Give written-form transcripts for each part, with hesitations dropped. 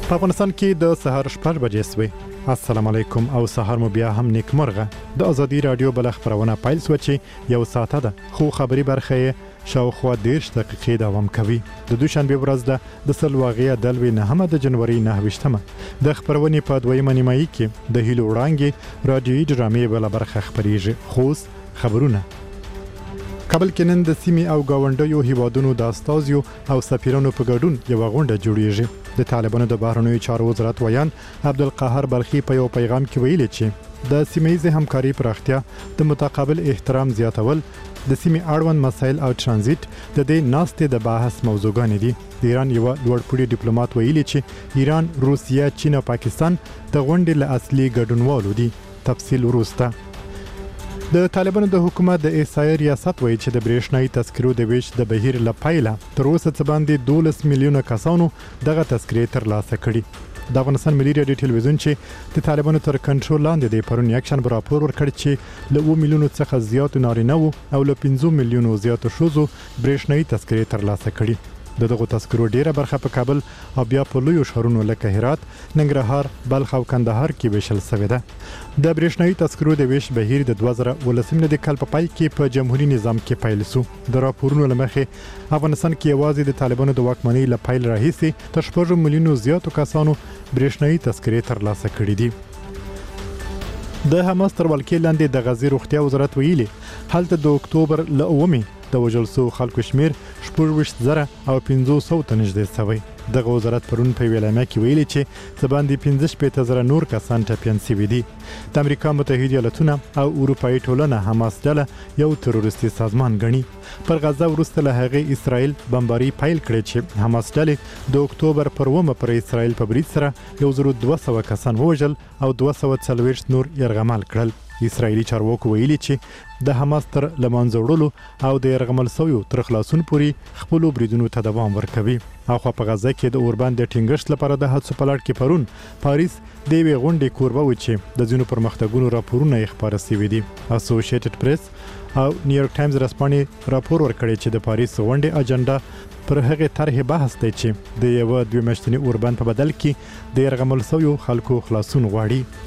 په افغانستان کې د سهار 6 بجې سوي. السلام علیکم او سهار مو بیا هم نیکمرغه. د ازادي رادیو بل خبرونه پایل سو چې یو ساعته ده خو خبري برخه شاوخوا 10 دقیقې دوام کوي. د دوشنبه ورځ ده د سلواغیا دلوي 9 د جنوري 9 د خبرونې په دویمه نیمایي کې د هیلو وړانګي رادیوي ډرامې بل برخه خبريږي. خوس خبرونه کابل کې نن د سیمې او گاونډیو هیوادونو د استازیو او سفیرانو په ګډون یو غونډه جوړیږي. د طالبانو د بهرنیو چارو وزارت ویان عبدالقاهر بلخي په یو پیغام کې ویلي چې د سیمه‌ییزې همکاري پراختیا د متقابل احترام زیاتول د سیمې اړوند مسایل او ترانزیت د دې ناستې د بحث موضوعګانې دي. د ایران یو لوړپوړي ډیپلوماټ ویلي چې ایران، روسیه، چین او پاکستان د غونډې له اصلي ګډونوالو دي. تفصیل وروسته. د طالبانو د حکومت د احصایې ریاست وایي چې د برېښنايي تذکرو د ویش د بهیر لپاره تر اوسه څه باندې 12 میلیونه کسانو دغه تذکرې ترلاسه کړي. د افغانستان ملي رادیو ټلویزیون چې د طالبانو تر کنټرول لاندې د پرون یکشن راپور ورکړ چې له 2 میلیونو څخه زیات نارینه او له 5 میلیونو زیات ښځو برېښنايي تذکرې ترلاسه کړي. دغه تذکرو ډیره برخه په کابل او بیا په لویو شهرونو لکه هرات، ننګرهار، بلخ او کندهار کې ویشل شوې ده. د برېښنايي تذکرو د ویش بهیر د 2019 د کال په پای کې په جمهوریت نظام کې پیل شو. د راپورونو لمخې افغانستان کې یوازې د طالبانو د واکمنۍ له پیل راهیسې تر 4 میلیونو زیاتو کسانو برېښنايي تذکرې ترلاسه کړې دي. د حماس تر ولکې لاندې د غزې روغتیا وزارت ویلي هلته د اکتوبر له 9 د وژل شو خلکو شمیر 14,000 او 500 ته نږدې شوی. دغه وزارت پرون په ویلامه کې ویلي چې څه باندې 15,000 نور کسان ټپیان شوي دي. د امریکا متحده ایالاتونه او اروپایي ټولنه حماس ډله یو تروریستي سازمان ګڼي. پر غزه وروسته له هغې اسرائیل بمباري پیل کړې چې حماس ډلې د اکتوبر پر 9 پر اسرائیل په برید سره 1200 کسان ووژل او 240 نور یرغمال کړل. اسرائیلي چارواکو ویلي چې د حماس تر لمانځه وړلو او د یرغمل شویو تر خلاصون پورې خپلو بریدونو ته دوام ورکوي. اخوا په غزه کې د اوربند د ټینګښت لپاره د هڅو په لړ کې پرون پاریس د یوې غونډې کوربه و چې د ځینو پرمختګونو راپورونه یې خپاره شوي دي. اسوسییټډ پریس او نیویارک ټایمز رسپانې راپور ورکړی چې د پاریس غونډې اجنډا پر هغه طرح بحث دی چې د یو 2 میاشتني اوربند په بدل کې د یرغمل شویو خلکو خلاصون غواړي.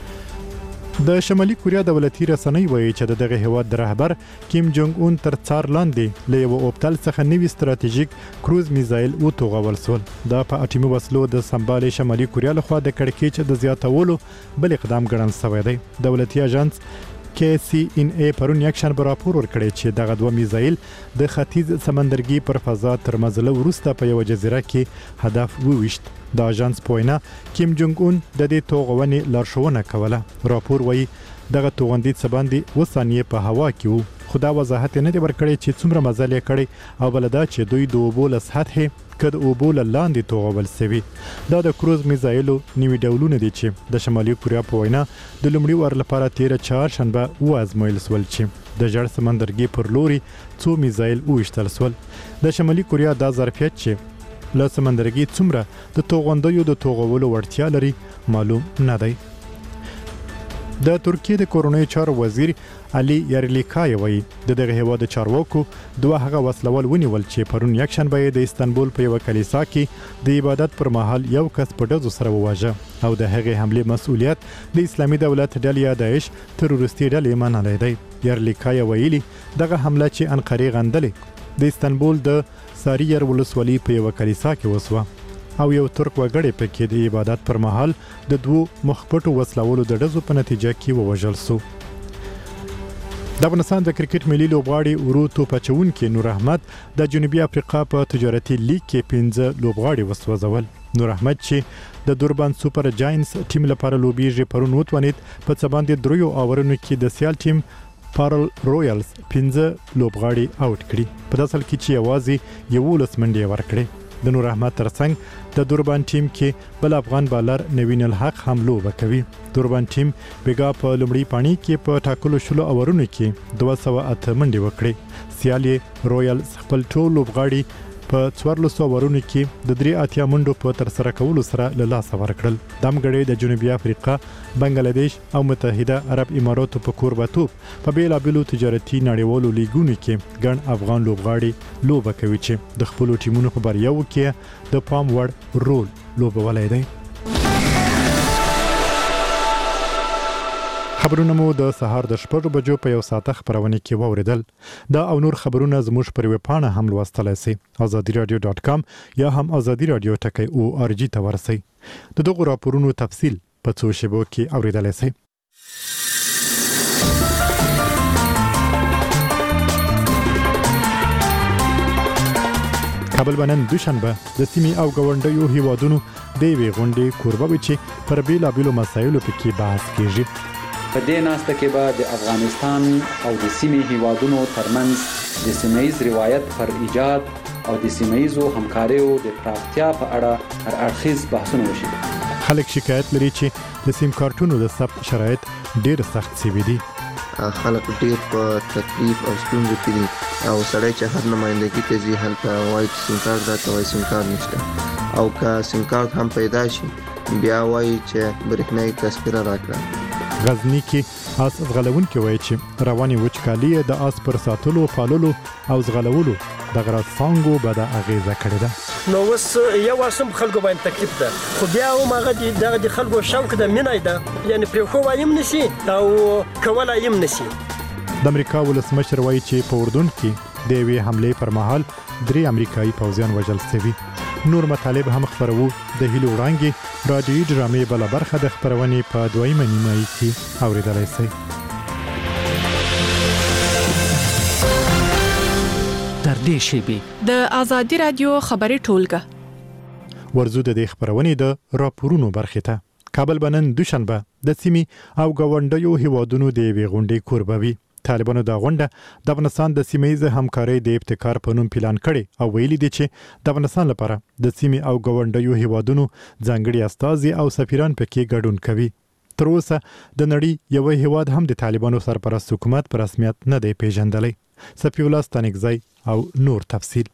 د شمالي کوریا دولتي رسنۍ وایي چې دغه هیواد د رهبر کیم جونګ اون تر څار لاندې له یو اوبتل څخه نوي ستراتیژیک کروز میزایل وتوغول شول. دا په اټومي وسلو د سمبال شمالي کوریا لخوا د کړکېچ د زیاتولو بل اقدام ګڼل شوی دی. دولتي اژانس KCNA پرون یکشن راپور ورکړی چې دغه 2 میزایل د ختیځ سمندرګي پر فضا تر مزله وروسته په یو جزیره کې هدف وویشت. د اژانس پوینا کیم جونګ اون د دې توغونې لارښوونه کوله. راپور وایي دغه توغندي څه باندې 2 ثانیې په هوا کې وو. خو دا وضاحت نه دی ورکړی چې څومره مزل یې کړی او بل دا چې دوی د اوبو له سطحې کد اوبو له لاندې توغول شوي. دا د کروز میزایلو نوي ډولونه دي چې د شمالي کوریا په وینا د لومړي وار لپاره 13 چهارشنبه وازمویل شول چې د ژړ سمندرګي پر لوري څو میزایل وویشتل شول. د شمالي کوریا دا ظرفیت چې له سمندرګي څومره د توغندیو د توغولو وړتیا لري معلوم نه دی. د ترکیه د کورونای چارو وزیر علي یارلیکای وایي دغه هیواد چارواکو دوه هغه وسلوال ونیول چې پرون یکشنبه د استانبول په یو کلیسا کې د عبادت پر مهال یو کس په ډزو سره وواژه او د هغې حمله مسؤلیت د اسلامي دولت ډلې داعش تروریستي ډلې منلې دی. یارلیکای ویلي دغه حمله چې انقره غندلې د استانبول د ساریر ولسوالۍ په یو کلیسا کې وسوه او یو ترک وګړی پکې د عبادت پر مهال د 2 مخپټو وسلوالو د ډزو په نتیجه کې ووژل شو. د افغانستان د کرکټ ملي لوبغاړي ورو توپچونکي نور احمد د جنوبي افریقا په تجارتي لیګ کې 15 لوبغاړي وسوځول. نور احمد چې د دوربان سوپر جاینټس ټیم لپاره لوبیږي پرون وتونید په څه باندې 3 اوورونو کې د سیال ټیم پارل رویالز 15 لوبغاړي آوټ کړي. په داسې حال کې چې یوازې 11 منډې ورکړي. د نور احمد ترڅنګ د دوربان ټیم کې بل افغان بالر نوین الحق هم لوبه کوي. دوربان ټیم بیګا په لومړي پاڼي کې په ټاکلو شلو اورونو کې 208 منډې وکړي. سیال رویال خپل ټول لوبغاړي په 1400 اورونو کې د 3 منډو په تر سره کولو سره له لاسه ورکړل. دم غړي د جنوبي افریقا، بنگلاديش او متحده عرب اماراتو په کوربتوب په بیلابیلو تجارتي نړیوالو لیګونو کې ګڼ افغان لوبغاړي لوبه کوي چې د خپل ټیمونو په بریاو کې د پام وړ رول لوبولی دی. خبرونه مو د سهار د 6 بجو په یو ساعته خبرونه کې واوریدل. دا او نور خبرونه زموږ پر ویب پاڼه هم لوستلای شئ. azadiradio.com یا هم azadi radio .org ته ورسئ. د دغه راپورونو تفصیل په څو شیبو کې اوریدلای شئ. کابل بنن دوشنبه د سیمې او ګاونډیو هیوادونو د یوې غونډې کوربه وي چې پر بیلابیلو مسایلو پکې بحث کیږي. په دې ناسته کې به د افغانستان او د سیمې هیوادونو ترمنځ د سیمه‌ییز روایت پر ایجاد او د سیمه‌ییزو همکاریو د پراختیا په اړه هر اړخیز بحثونه وشي. خلک شکایت لري چې د سیم کارتونو د ثبت شرایط ډېر سخت شوي دي. خلک ډېر په تکلیف او ستونزو کې دي او سړی چې هر نمائندګي ته ځي هلته وایي چې سیم کارت راته وایي سیم کارت نشته او که سیم کارت هم پیدا شي بیا وایي چې برېښنایي تذکره راکړه. غزنی کې آس ځغلونکي وایي چې رواني وچکالي د آس پر ساتلو پاللو او ځغلولو د غرض څانګو به د اغیزه کړې ده. نو اوس یو واسم خلکو باندې تکلیف ده خو بیا هم هغه د خلکو شوق د مینای ده یعنی پرې خو وایم نشي او کولای هم نشي. د امریکا ولسمشر وایي چې په اردن کې د یوې حملې پر مهال 3 امریکایي پوځیان وژل شوي. نور مطالب هم خبرو. د هیلو وړانګې رادیوي ډرامې بله برخه د خبرونې په دویمه نیمایي کې اوریدلای شئ. تر دې شیبې د آزادي رادیو خبري ټولګه ورزو د دې خبرونې د راپورونو برخه ته. کابل بنن دوشنبه د سیمې او ګاونډیو هیوادونو د یوې غونډې کوربه وي. طالبانو دا غونډه د افغانستان د سیمه‌ییز همکارۍ د ابتکار په نوم پلان کړي او ویلي دي چې د افغانستان لپاره د سیمې او ګاونډیو هیوادونو ځانګړي استازي او سفیران پکې ګډون کوي. تر اوسه د نړۍ یو هیواد هم د طالبانو سرپرست حکومت په رسمیت نه دی پیژندلی. صفی الله ستانکزی او نور تفصیل.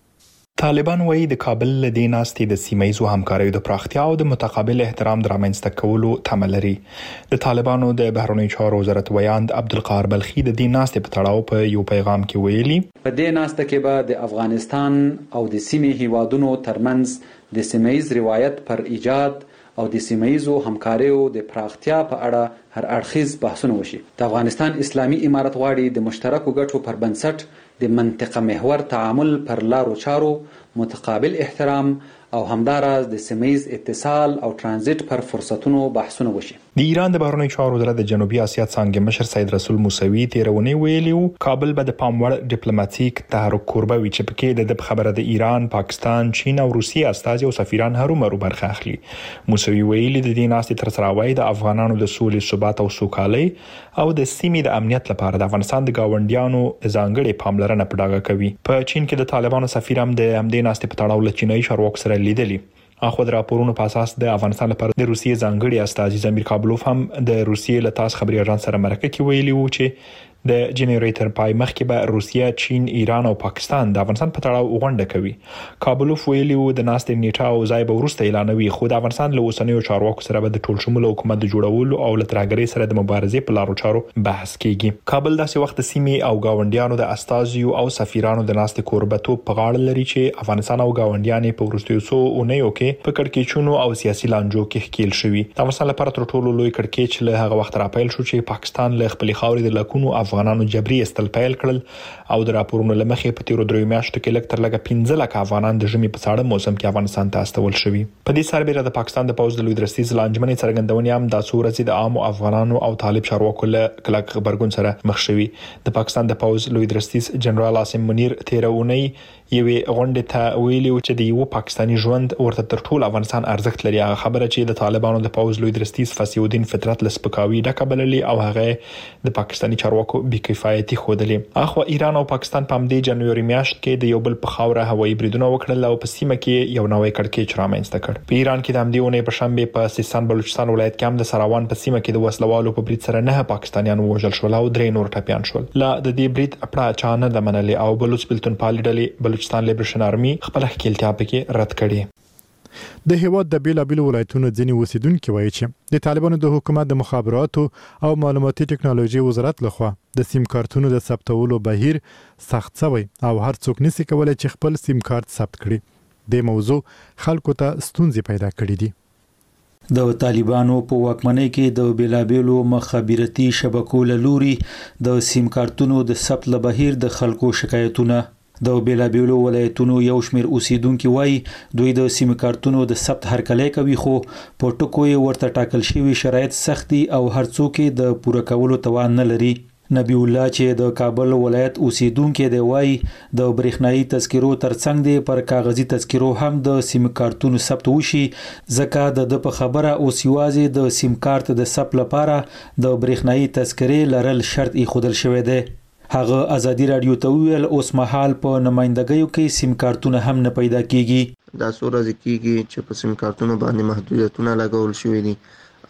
طالبان وایي د کابل له دې ناستې د سیمه‌ییزو همکاریو د پراختیا او د متقابل احترام د رامنځته کولو تمه لري. د طالبانو د بهرنیو چارو وزارت ویاند عبدالقاهر بلخي د دې ناستې په تړاو په یو پیغام کې ویلي په دې ناسته کې به د افغانستان او د سیمې هیوادونو ترمنځ د سیمه‌ییز روایت پر ایجاد او د سیمه‌ییزو همکاریو د پراختیا په اړه هر اړخیز بحثونه وشي. د افغانستان اسلامي امارت غواړي د مشترکو ګټو پر بنسټ د منطقه محور تعامل پر لارو چارو متقابل احترام او همداراز د سیمه‌ییز اتصال او ترانزیت پر فرصتونو بحثونه وشي. د ایران د بهرنیو چارو وزارت د جنوبي اسیا څانګې مشر سید رسول موسوي تیرونی ویلي و کابل به د پام وړ ډیپلوماټیک تحرک کوربه وي چې پکې د خبره د ایران، پاکستان، چین او روسیې استازي او سفیران هرومرو برخه اخلي. موسوي ویلي د دې ناستې تر سره وایي د افغانانو د سولې، ثبات او سوکالۍ او د سیمې د امنیت لپاره د افغانستان د گاونډیانو ځانګړي پاملرنه په ډاګه کوي. په چین کې د طالبانو سفیر هم د همدې ناستې په تړاو له چینایي چارواکو سره لیدلي. اخو د راپورونو په اساس د افغانستان لپاره د روسیې ځانګړي استازي زمیر کابلوف هم د روسیې له تاس خبري اژانس سره مرکه کې ویلي و چې د جنریټر پای مخکې به روسیه، چین، ایران او پاکستان د افغانستان په تړاو غونډه کوي. کابلوف ویلي و د ناستې نیټه او ځای به وروسته اعلانوي خو د افغانستان له اوسنیو چارواکو سره به د ټول شموله حکومت د جوړولو او له ترهګرۍ سره د مبارزې په لارو چارو بحث کیږي. کابل داسې وخت د سیمې او گاونډیانو د استازیو او سفیرانو د ناستې کوربتوب په غاړه لري چې افغانستان او گاونډیان په وروستیو څو اونیو کې په کړکېچونو او سیاسي لانجو کې ښکیل شوي. د افغانستان لپاره تر ټولو لوی کړکېچ له هغه وخت راپیل شو چې پاکستان له خپل خاورې د لکونو افغانانو جبري استل پیل کړل او د راپورونو لمخې په تیرو 3 میاشتو کې لږ تر لږه 15 لک افغانان د ژمي په ساړه موسم کې افغانستان ته استول شوي. په دې سربېره د پاکستان د پوځ د لوی درستیز لانجمنې څرګندونې هم د څو ورځې د عام افغانانو او طالب چارواکو له کلک خبرګون سره مخ شوي. د پاکستان د پوځ لوی درستیز جنرال عاصم منیر تیرونی یوې غونډې ته ویلي چې د یو پاکستاني ژوند ورته تر ټولو افغانستان ارزښت لري. هغه خبره چې د طالبانو د پوځ لوی درستیز فصیح الدین فطرت لسپکاوي ډکه بللې او هغه د پاکستاني چارواکو بی‌کفایتي ښودلې. اخو ایران او پاکستان په همدې جنوري میاشت کې د یو بل په خاوره هوایي بریدونه وکړل او په سیمه کې یو نوې کړکېچ رامنځته کړ. په ایران کې د همدې اونۍ په شنبه په سیستان بلوچستان ولایت کې هم د سراوان په سیمه کې د وسلوالو په برید سره 9 پاکستانیان وژل شول او 3 نور ټپيان شول. لا د دې برید اپړه چانه د منلې او بلوچ بلتون پالي ډلې بلوچستان لیبریشن آرمي خپل ښکیلتیا پکې رد کړي. د هیواد د بیلابیلو ولایتونو ځینې اوسیدونکو وایي چې د طالبانو د حکومت د مخابراتو او معلوماتي ټکنالوژي وزارت لخوا د سیم کارتونو د ثبتولو بهیر سخت شوی او هر څوک نشي کولای چې خپل سیم کارت ثبت کړي. د موضوع خلکو ته ستونزې پیدا کړې دي. د طالبانو په واکمنۍ کې د بیلابیلو مخابراتي شبکو له لوري د سیم کارتونو د ثبت له بهیر د خلکو شکایتونه. د بیلابیلو ولایتونو یو شمېر اوسیدونکو وایي دوی د سیم کارتونو د ثبت هرکلی کوي خو په ټکو یې ورته ټاکل شوی شرایط سختي او هر څوک د پوره کولو توان نه لري. نبی الله چې د کابل ولایت اوسیدونکو دی وایي د برېښنايي تذکرو ترڅنګ دی پر کاغذي تذکرو هم د سیم کارتونو ثبت وشي ځکه د په خبره اوس یوازې د سیم کارت د ثبت لپاره د برېښنايي تذکرې لرل شرط ایښودل شوی دی. هغه ازادي رادیو ته ویل اوس مهال په نمائندګیو کې سیم کارتونه هم نه پیدا کیږي. دا څو ورځې کیږي چې په سیم کارتونو باندې محدودیتونه لګول شوي دي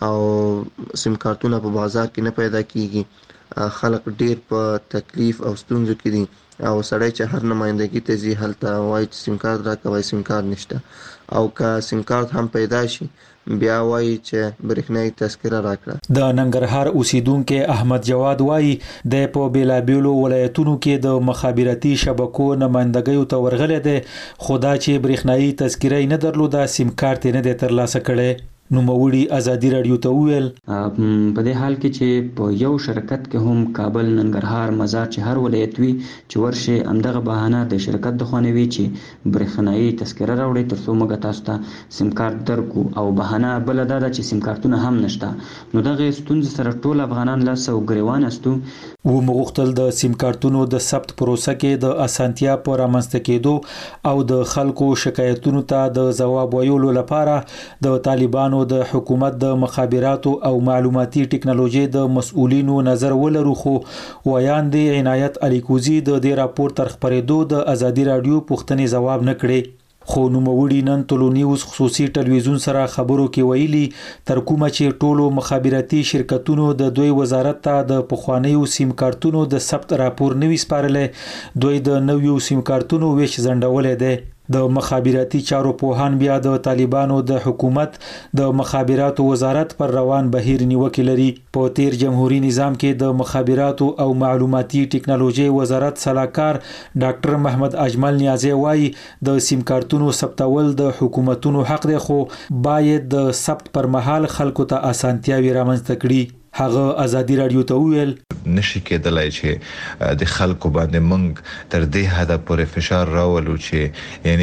او سیم کارتونه په بازار کې نه پیدا کیږي. خلک ډیر په تکلیف او ستونزو کې دي او سړی چې هر نمائندګي ته ځي هلته وایي چې سیم کارت راکوي، سیم کارت نشته او که سیم کارت هم پیدا شي بیا وایي چې برېښنايي تذکره راکړه. د ننګرهار اوسیدونکو احمد جواد وایي د په بیلابیلو ولایتونو کې د مخابراتي شبکو نمائندګیو ته ورغلی دی خو دا چې برېښنايي تذکره نه درلوده سیم کارت نه دی ترلاسه کړی. نوموړي ازادي رادیو ته ویل په دې حال کې چې په یو شرکت کې هم کابل، ننګرهار، مزار چې هر ولایت وي چې ورشي همدغه بهانه د شرکت د خونې وي چې برېښنايي تذکره راوړي ترڅو موږ تاسو ته سیم کارت درکو او بهانه بل دا ده چې سیم کارتونه هم نشته. نو دغه ستونزې سره ټول افغانان لاس او ګریوان استو. و مغختل د سیم کارتونو د ثبت پروسه کې د اسانتیا پر رامنځته کېدو او د خلکو شکایتونو ته د ځواب ویلو لپاره د طالبانو د حکومت د مخابراتو او معلوماتي ټکنالوژي د مسؤلینو نظر ولرو خو ویاندې عنایت الیکوزی د دې راپور تر خبرېدو د ازادي رادیو پوښتنې ځواب نه کړي. خو نوموړي نن ټولو نیوز خصوصي ټلویزیون سره خبرو کې ویلي تر کومه چې ټولو مخابراتي شرکتونو د دوی وزارت ته د پخوانیو سیم کارتونو د ثبت راپور نوي سپارلې دوی د نویو سیم کارتونو ویش ځنډولې ده. د مخابراتي چارو پوهان بیا د طالبانو د حکومت د مخابراتو وزارت پر روان بهیر نیوکه لري. په تیر جمهوریت نظام کې د مخابراتو او معلوماتي ټکنالوژي وزارت صلاحکار ډاکټر محمد اجمل نیازی وایي د سیم کارتونو ثبتول د حکومتونو حق دی خو باید د ثبت پر مهال خلکو ته اسانتیاوي رامنځته کړي. هغه ازادي رادیو ته ویل نشي کېدلای چې د خلکو باندې موږ تر دې حد پورې فشار راولو چې یعنی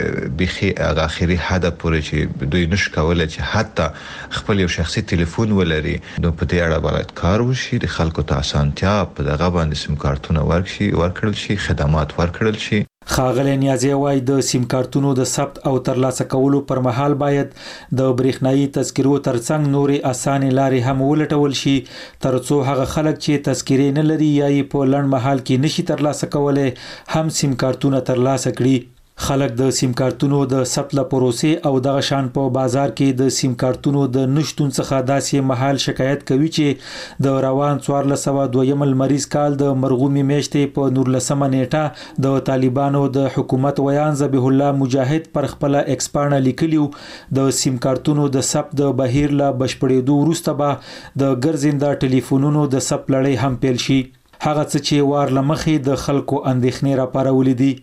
بخي هغه اخري حد پورې چې دوی نش کولای چې حتی خپل یو شخصي ټلیفون ولري. نو په دې اړه باید کار وشي، د خلکو ته اسانتیا په دغه باندې سیم کارتونه ورکړل شي، خدمات ورکړل شي. ښاغلی نیازی وایي د سیم کارتونو د ثبت او ترلاسه کولو پر مهال باید د برېښنايي تذکرو ترڅنګ نورې اسانې لارې هم ولټول شي ترڅو هغه خلک چې تذکرې نه لري یا یې په لنډ مهال کې نشي ترلاسه کولی هم سیم کارتونه ترلاسه کړي. خلک د سیم کارتونو د ثبت له پروسې او دغه شان په بازار کې د سیم کارتونو د نشټون څخه داسې مهال شکایت کوي چې د روان 1402 لمریز کال د مرغومي میاشتې په 19 نیټه د طالبانو د حکومت ویان ذبیح الله مجاهد پر خپل ایکسپانه لیکلیو د سیم کارتونو د ثبت د بهیر له بشپړېدو وروسته به د ګرځنده ټلیفونونو د ثبت لړۍ هم پیل شي. هغه څه چې وار لمخې د خلکو اندېښنې راپارولې دي.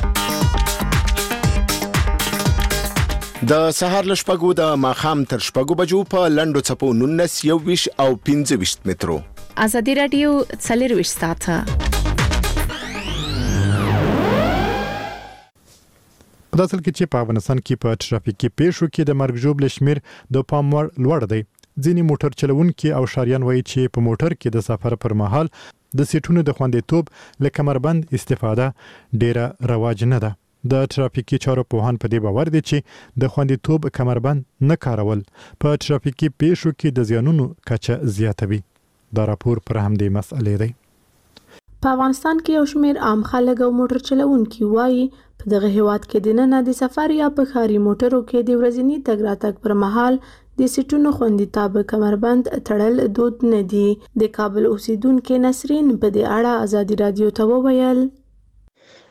د سهار له شپږو د ماښام تر شپږو بجو په لنډو څپو 19 21 او 25 مترو. ازادي رادیو 24 ساعته. په داسل کې چې په افغانستان کې په ټرافیکي پیښو کې د مرګ ژوبل شمیر د پام وړ لوړ دی. ځینې موټر چلوونکي او شاریان وایي چې په موټر کې د سفر پر مهال د سیټونو د خوندیتوب له کمربند استفاده ډیره رواج نه ده. د ټرافیکي چارو پوهان په دې باور دي چې د خوندیتوب کمربند نه کارول په ټرافیکي پیښو کې د زیانونو کچه زیاتوي. دا راپور پر همدې مسئلې دی. په افغانستان کې یو شمېر عام خلک او موټر چلوونکي وایي په دغه هیواد کې د نن د سفر یا په ښاري موټرو کې د ورځني تګ راتګ پر مهال د سیټونو خوندیتوب کمربند تړل دود نه دي. د کابل اوسیدونکو نسرین په دې اړه ازادي رادیو ته وویل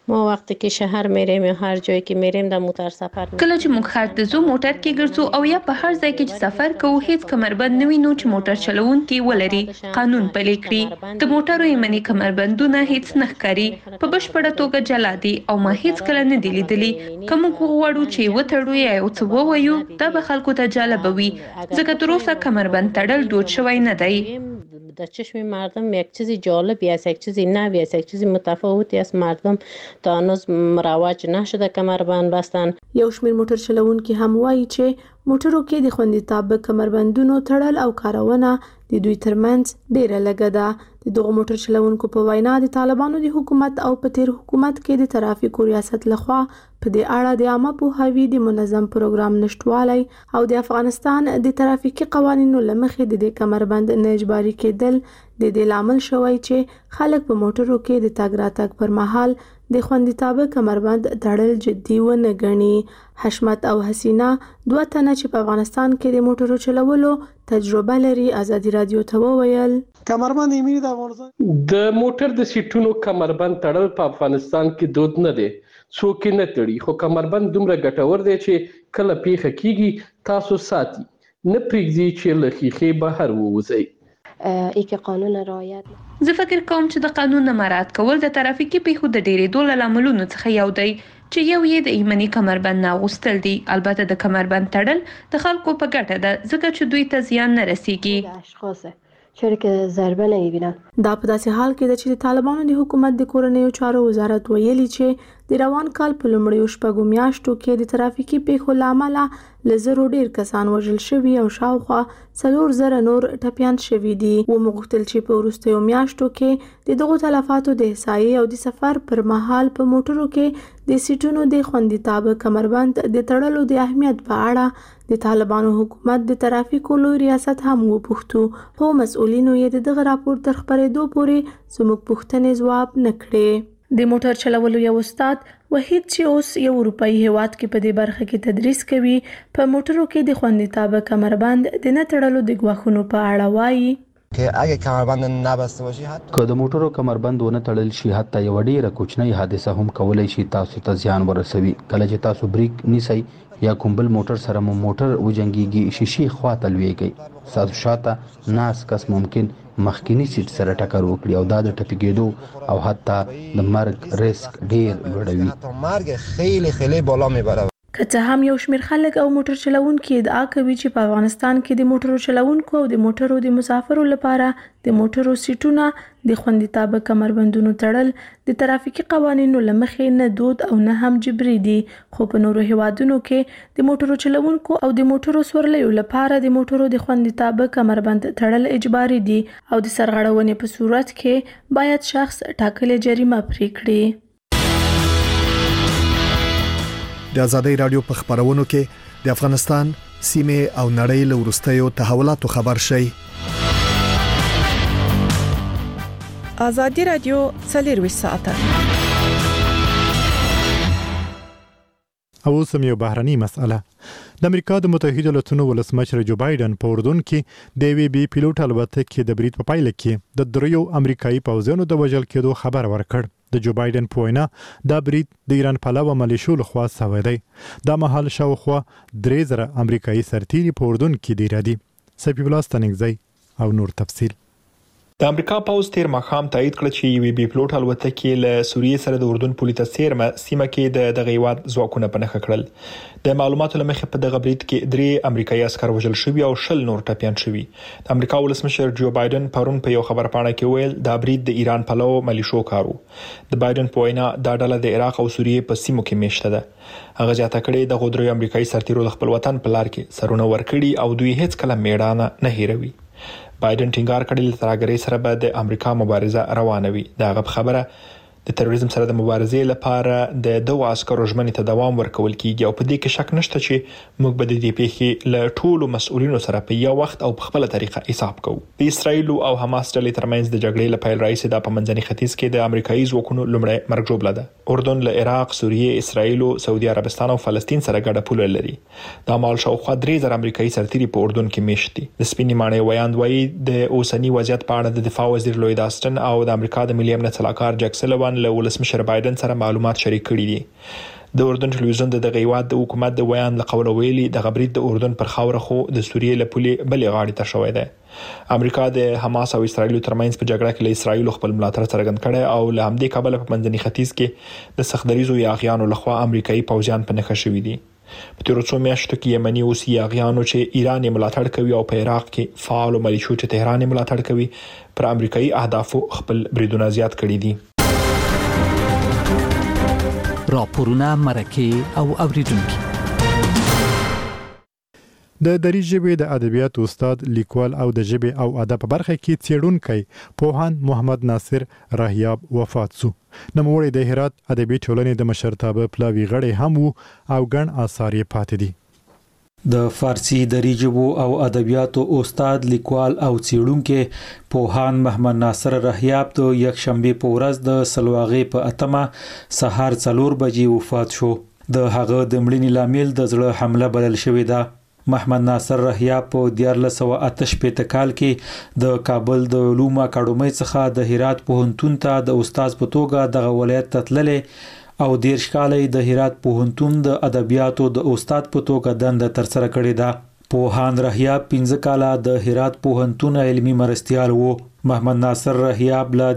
ما وقتی که شهر میریم یا هر جایی که میریم در موټر سفر میکنیم. کله چې موږ ښار ته ځو موټر کې ګرځو او یا په هر ځای کې چې سفر کوو هیڅ کمربند نه وینو چې موټر چلوونکي ولري قانون پلي کړي. د موټرو ایمني کمربندونه هیڅ نه ښکاري، په بشپړه توګه جلا دي او ما هیڅ کله نه دي لیدلي. که موږ وغواړو چې وتړو یا یو څه ووایو دا به خلکو ته جالبه وي، ځکه تر اوسه کمربند تړل دود شوی نه دی. در چشم مردم یک چیز جالبی است، یک چیز نوی است، یک چیز متفاوتی است. مردم تا هنوز مروج نشده کمربند بستن. یو شمېر موټر چلوونکي هم وایي چې موټرو کې د خوندیتاب کمربندونو تړل او کارونه د دوی ترمنځ ډیره لږه ده. د دغه موټر چلوونکو په وینا د طالبانو د حکومت او په تیر حکومت کې د ترافیکو ریاست لخوا په دې اړه د عامه پوهاوي د منظم پروګرام نشټوالی او د افغانستان د ترافیکي قوانینو له مخې د دې کمربند نه اجباري کېدل د دې لامل شوی چې خلک په موټرو کې د تګ راتګ پر مهال د خوندیتاب کمربند تړل جدي ونه ګڼي. حشمت او حسینا دوه تنه چې په افغانستان کې د موټرو چلولو تجربه لري ازادي رادیو ته وویل کمربند ایمني د افغانستان د موټر د سیټونو کمربند تړل په افغانستان کې دود نه دی، څوک نه تړي، خو کمربند دومره ګټور دی چې کله پیښه کیږي تاسو ساتي، نه پرېږدي چې له ښیښې بهر ووځي. که قانون رعایت زه فکر کوم چې د قانون مراعات کول د ترافیکي پیښو د ډېرېدو له لاملونو څخه یو دی، چې یو یې د ایمني کمربند نه اغوستل دي. البته د کمربند تړل د خلکو په ګټه ده ځکه چې دوی ته زیان نه رسیږي. چرا که ضربه نمیبینن. دا په داسې حال کې ده چې د طالبانو د حکومت د کورنیو چارو وزارت ویلي چې د روان کال په لومړیو شپږو میاشتو کې د ترافیکي پیښو له امله له زرو ډیر کسان وژل شوي او شاوخوا 4000 نور ټپیان شوي دي. ومغوښتل چې په وروستیو میاشتو کې د دغو تلفاتو د احصایې او د سفر پر مهال په موټرو کې د سیټونو د خوندیتاب کمربند د تړلو د اهمیت په اړه د طالبانو حکومت د ترافیکو لوی ریاست هم وپوښتو، خو مسؤلینو یې د دغه راپور تر خپرېدو پورې زموږ پوښتنې ځواب نه کړې. د موټر چلولو یو استاد وحید چې اوس یو اروپایي هیواد کې په دې برخه کې تدریس کوي په موټرو کې د خوندیتاب کمربند د نه تړلو د ګواښونو په اړه وایي که اگه کمربند نبسته باشی که د موټرو کمربند ونه تړل شي حتی یو ډیره کوچنۍ حادثه هم کولای شي تاسو ته زیان ورسوي. کله چې تاسو بریک نیسئ یا کوم بل موټر سره مو موټر وجنګيږي شیشې خواته لويږي، تاسو شاته ناس کس ممکن مخکینی سیټ سره ټکر وکړي او دا د ټپي کېدو او حتی د مرګ ریسک ډیر لوړوي. مرګ خیلی خیلی بالا میبره. که څه هم یو شمېر خلک او موټر چلوونکي ادعا کوي چې په افغانستان کې د موټرو چلوونکو او د موټرو د مسافرو لپاره د موټرو سیټونه د خوندیتاب کمربندونو تړل د ترافیکي قوانینو له مخې نه دود او نه هم جبري دي، خو په نورو هیوادونو کې د موټرو چلوونکو او د موټرو سورلیو لپاره د موټرو د خوندیتاب کمربند تړل اجباري دي او د سرغړونې په صورت کې باید شخص ټاکلې جریمه پرې کړي. د ازادي رادیو په خبرونو کې د افغانستان سیمه او نړۍ له ورستیو تحولاتو خبر شي. ازادي رادیو 24 ساعته. او سم یو بهرني مسأله د امریکا د متحده ایالاتونو ولسمشر جو بایدن په اردن کې د وی بي پیلوټ الوتکې د برید په پایله کې د دریو امریکایي پوځیانو د وژل کېدو خبر ورکړ. د جو بایدن په وینا دا برید د ایران پلوه ملیشو لخوا شوی دی. دا مهال شاوخوا 3000 امریکایي سرتیري په اردن کې دی را دي. سپی بلاستنګزی او نور تفصیل. د امریکا پوز تیر مخام تایید کړ چې یو بي پلوټ الوتکې له سوریې سره د اردن پولیس سیمه کې د دغه هیواد ځواکونه په نښه کړل. د معلوماتو لمخې په دغه برید کې 3 امریکایي عسكر وژل شوي او 20 نور ټپيان شوي. د امریکا ولسمشر جو بایدن پرون په یو خبرپاڼه کې ویل دا برید د ایران پلو ملیشو کارو. د بایدن په وینا دا ډله د عراق او سوریې په سیمو کې میشته ده. هغه ځاته کړي د غوډري امریکایي سرتیرو د خپل وطن په لار کې سرونه ورکړي او دوی هیڅ کله میړانه نه هیروي. بایدن ټینګار کړی چې ترګری سره به د امریکا مبارزه روانه وي. دا غو خبره د تروریزم سره د مبارزې لپاره د دوه عسکرو ژمنې ته دوام ورکول کیږي او په دې کې شک نشته چې موږ به د دې پیښې له ټولو مسؤلینو سره په یو وخت او په خپل طریقه حساب کوو. د اسرایل او حماس ډلې ترمنځ د جګړې لپاره رئیس د پمنځني ختیځ کې د امریکایي ځواکونو لومړی مرګ جوړه ده. اردن له عراق، سوریې، اسرایل، سعودي عربستان او فلسطین سره ګډه پوله لري. دا مال شاوخوا 3000 امریکایي سرتیري په اردن کې میشت دي. د سپینې ماڼۍ ویاند وایي د اوسنی وضعیت په اړه د دفاع وزیر لوید آستن او د امریکا د ملي امنیت سلاکار جک سلوان طالبان له ولسمشر بایدن سره معلومات شریک کړي دي. د اردن ټلویزیون د هیواد د حکومت د بیان لقول ویلي د غبرید د اردن پر خاور خو د سوریې له پولې بلې غاړې ته شوې ده. امریکا د حماس او اسرایل ترمنځ په جګړه کې له اسرایل خپل ملاتړ څرګند کړي او له همدې کابل په منځني ختیځ کې د سختدریزو یاغیانو لخوا امریکایي پوځیان په نښه شوي دي. په تیر څو میاشتو کې یمني اوسي یاغیانو چې ایران ملاتړ کوي او په عراق کې فعال ملیشو چې تهران ملاتړ کوي پر امریکایي اهدافو خپل بریدونه زیات کړي دي. راپورونه مرکه او اوریدونکو د دری ژبې د ادبیات استاد لیکوال او د ژبې او ادب برخه کې څېړونکی پوهاند محمد ناصر رحیاب وفات شو. نوموړی د هرات ادبي ټولنې د مشرتابه پلاوی غړی هم وو او ګڼ آثار یې پاتې دي. د فارسی دری ژبو او ادبیاتو استاد لیکوال او څېړونکی پوهاند محمد ناصر رحیاب د یکشنبه په ورځ د سلواغې په اتمه سهار 4 بجې وفات شو. د هغه د مړینې لامل د زړه حمله بلل شوې ده. محمد ناصر رحیاب په 1988 کال کې د کابل د علومو اکاډمۍ څخه د هرات پوهنتون ته د استاد په توګه دغه ولایت ته تللی او 10 کال د هرات پوهنتون د ادبیاتو د استاد په توګه دنده ترسره کړې ده. پوهاند رحیاب 15 کال د هرات پوهنتون علمي مرستیال وو. محمد ناصر رحیاب له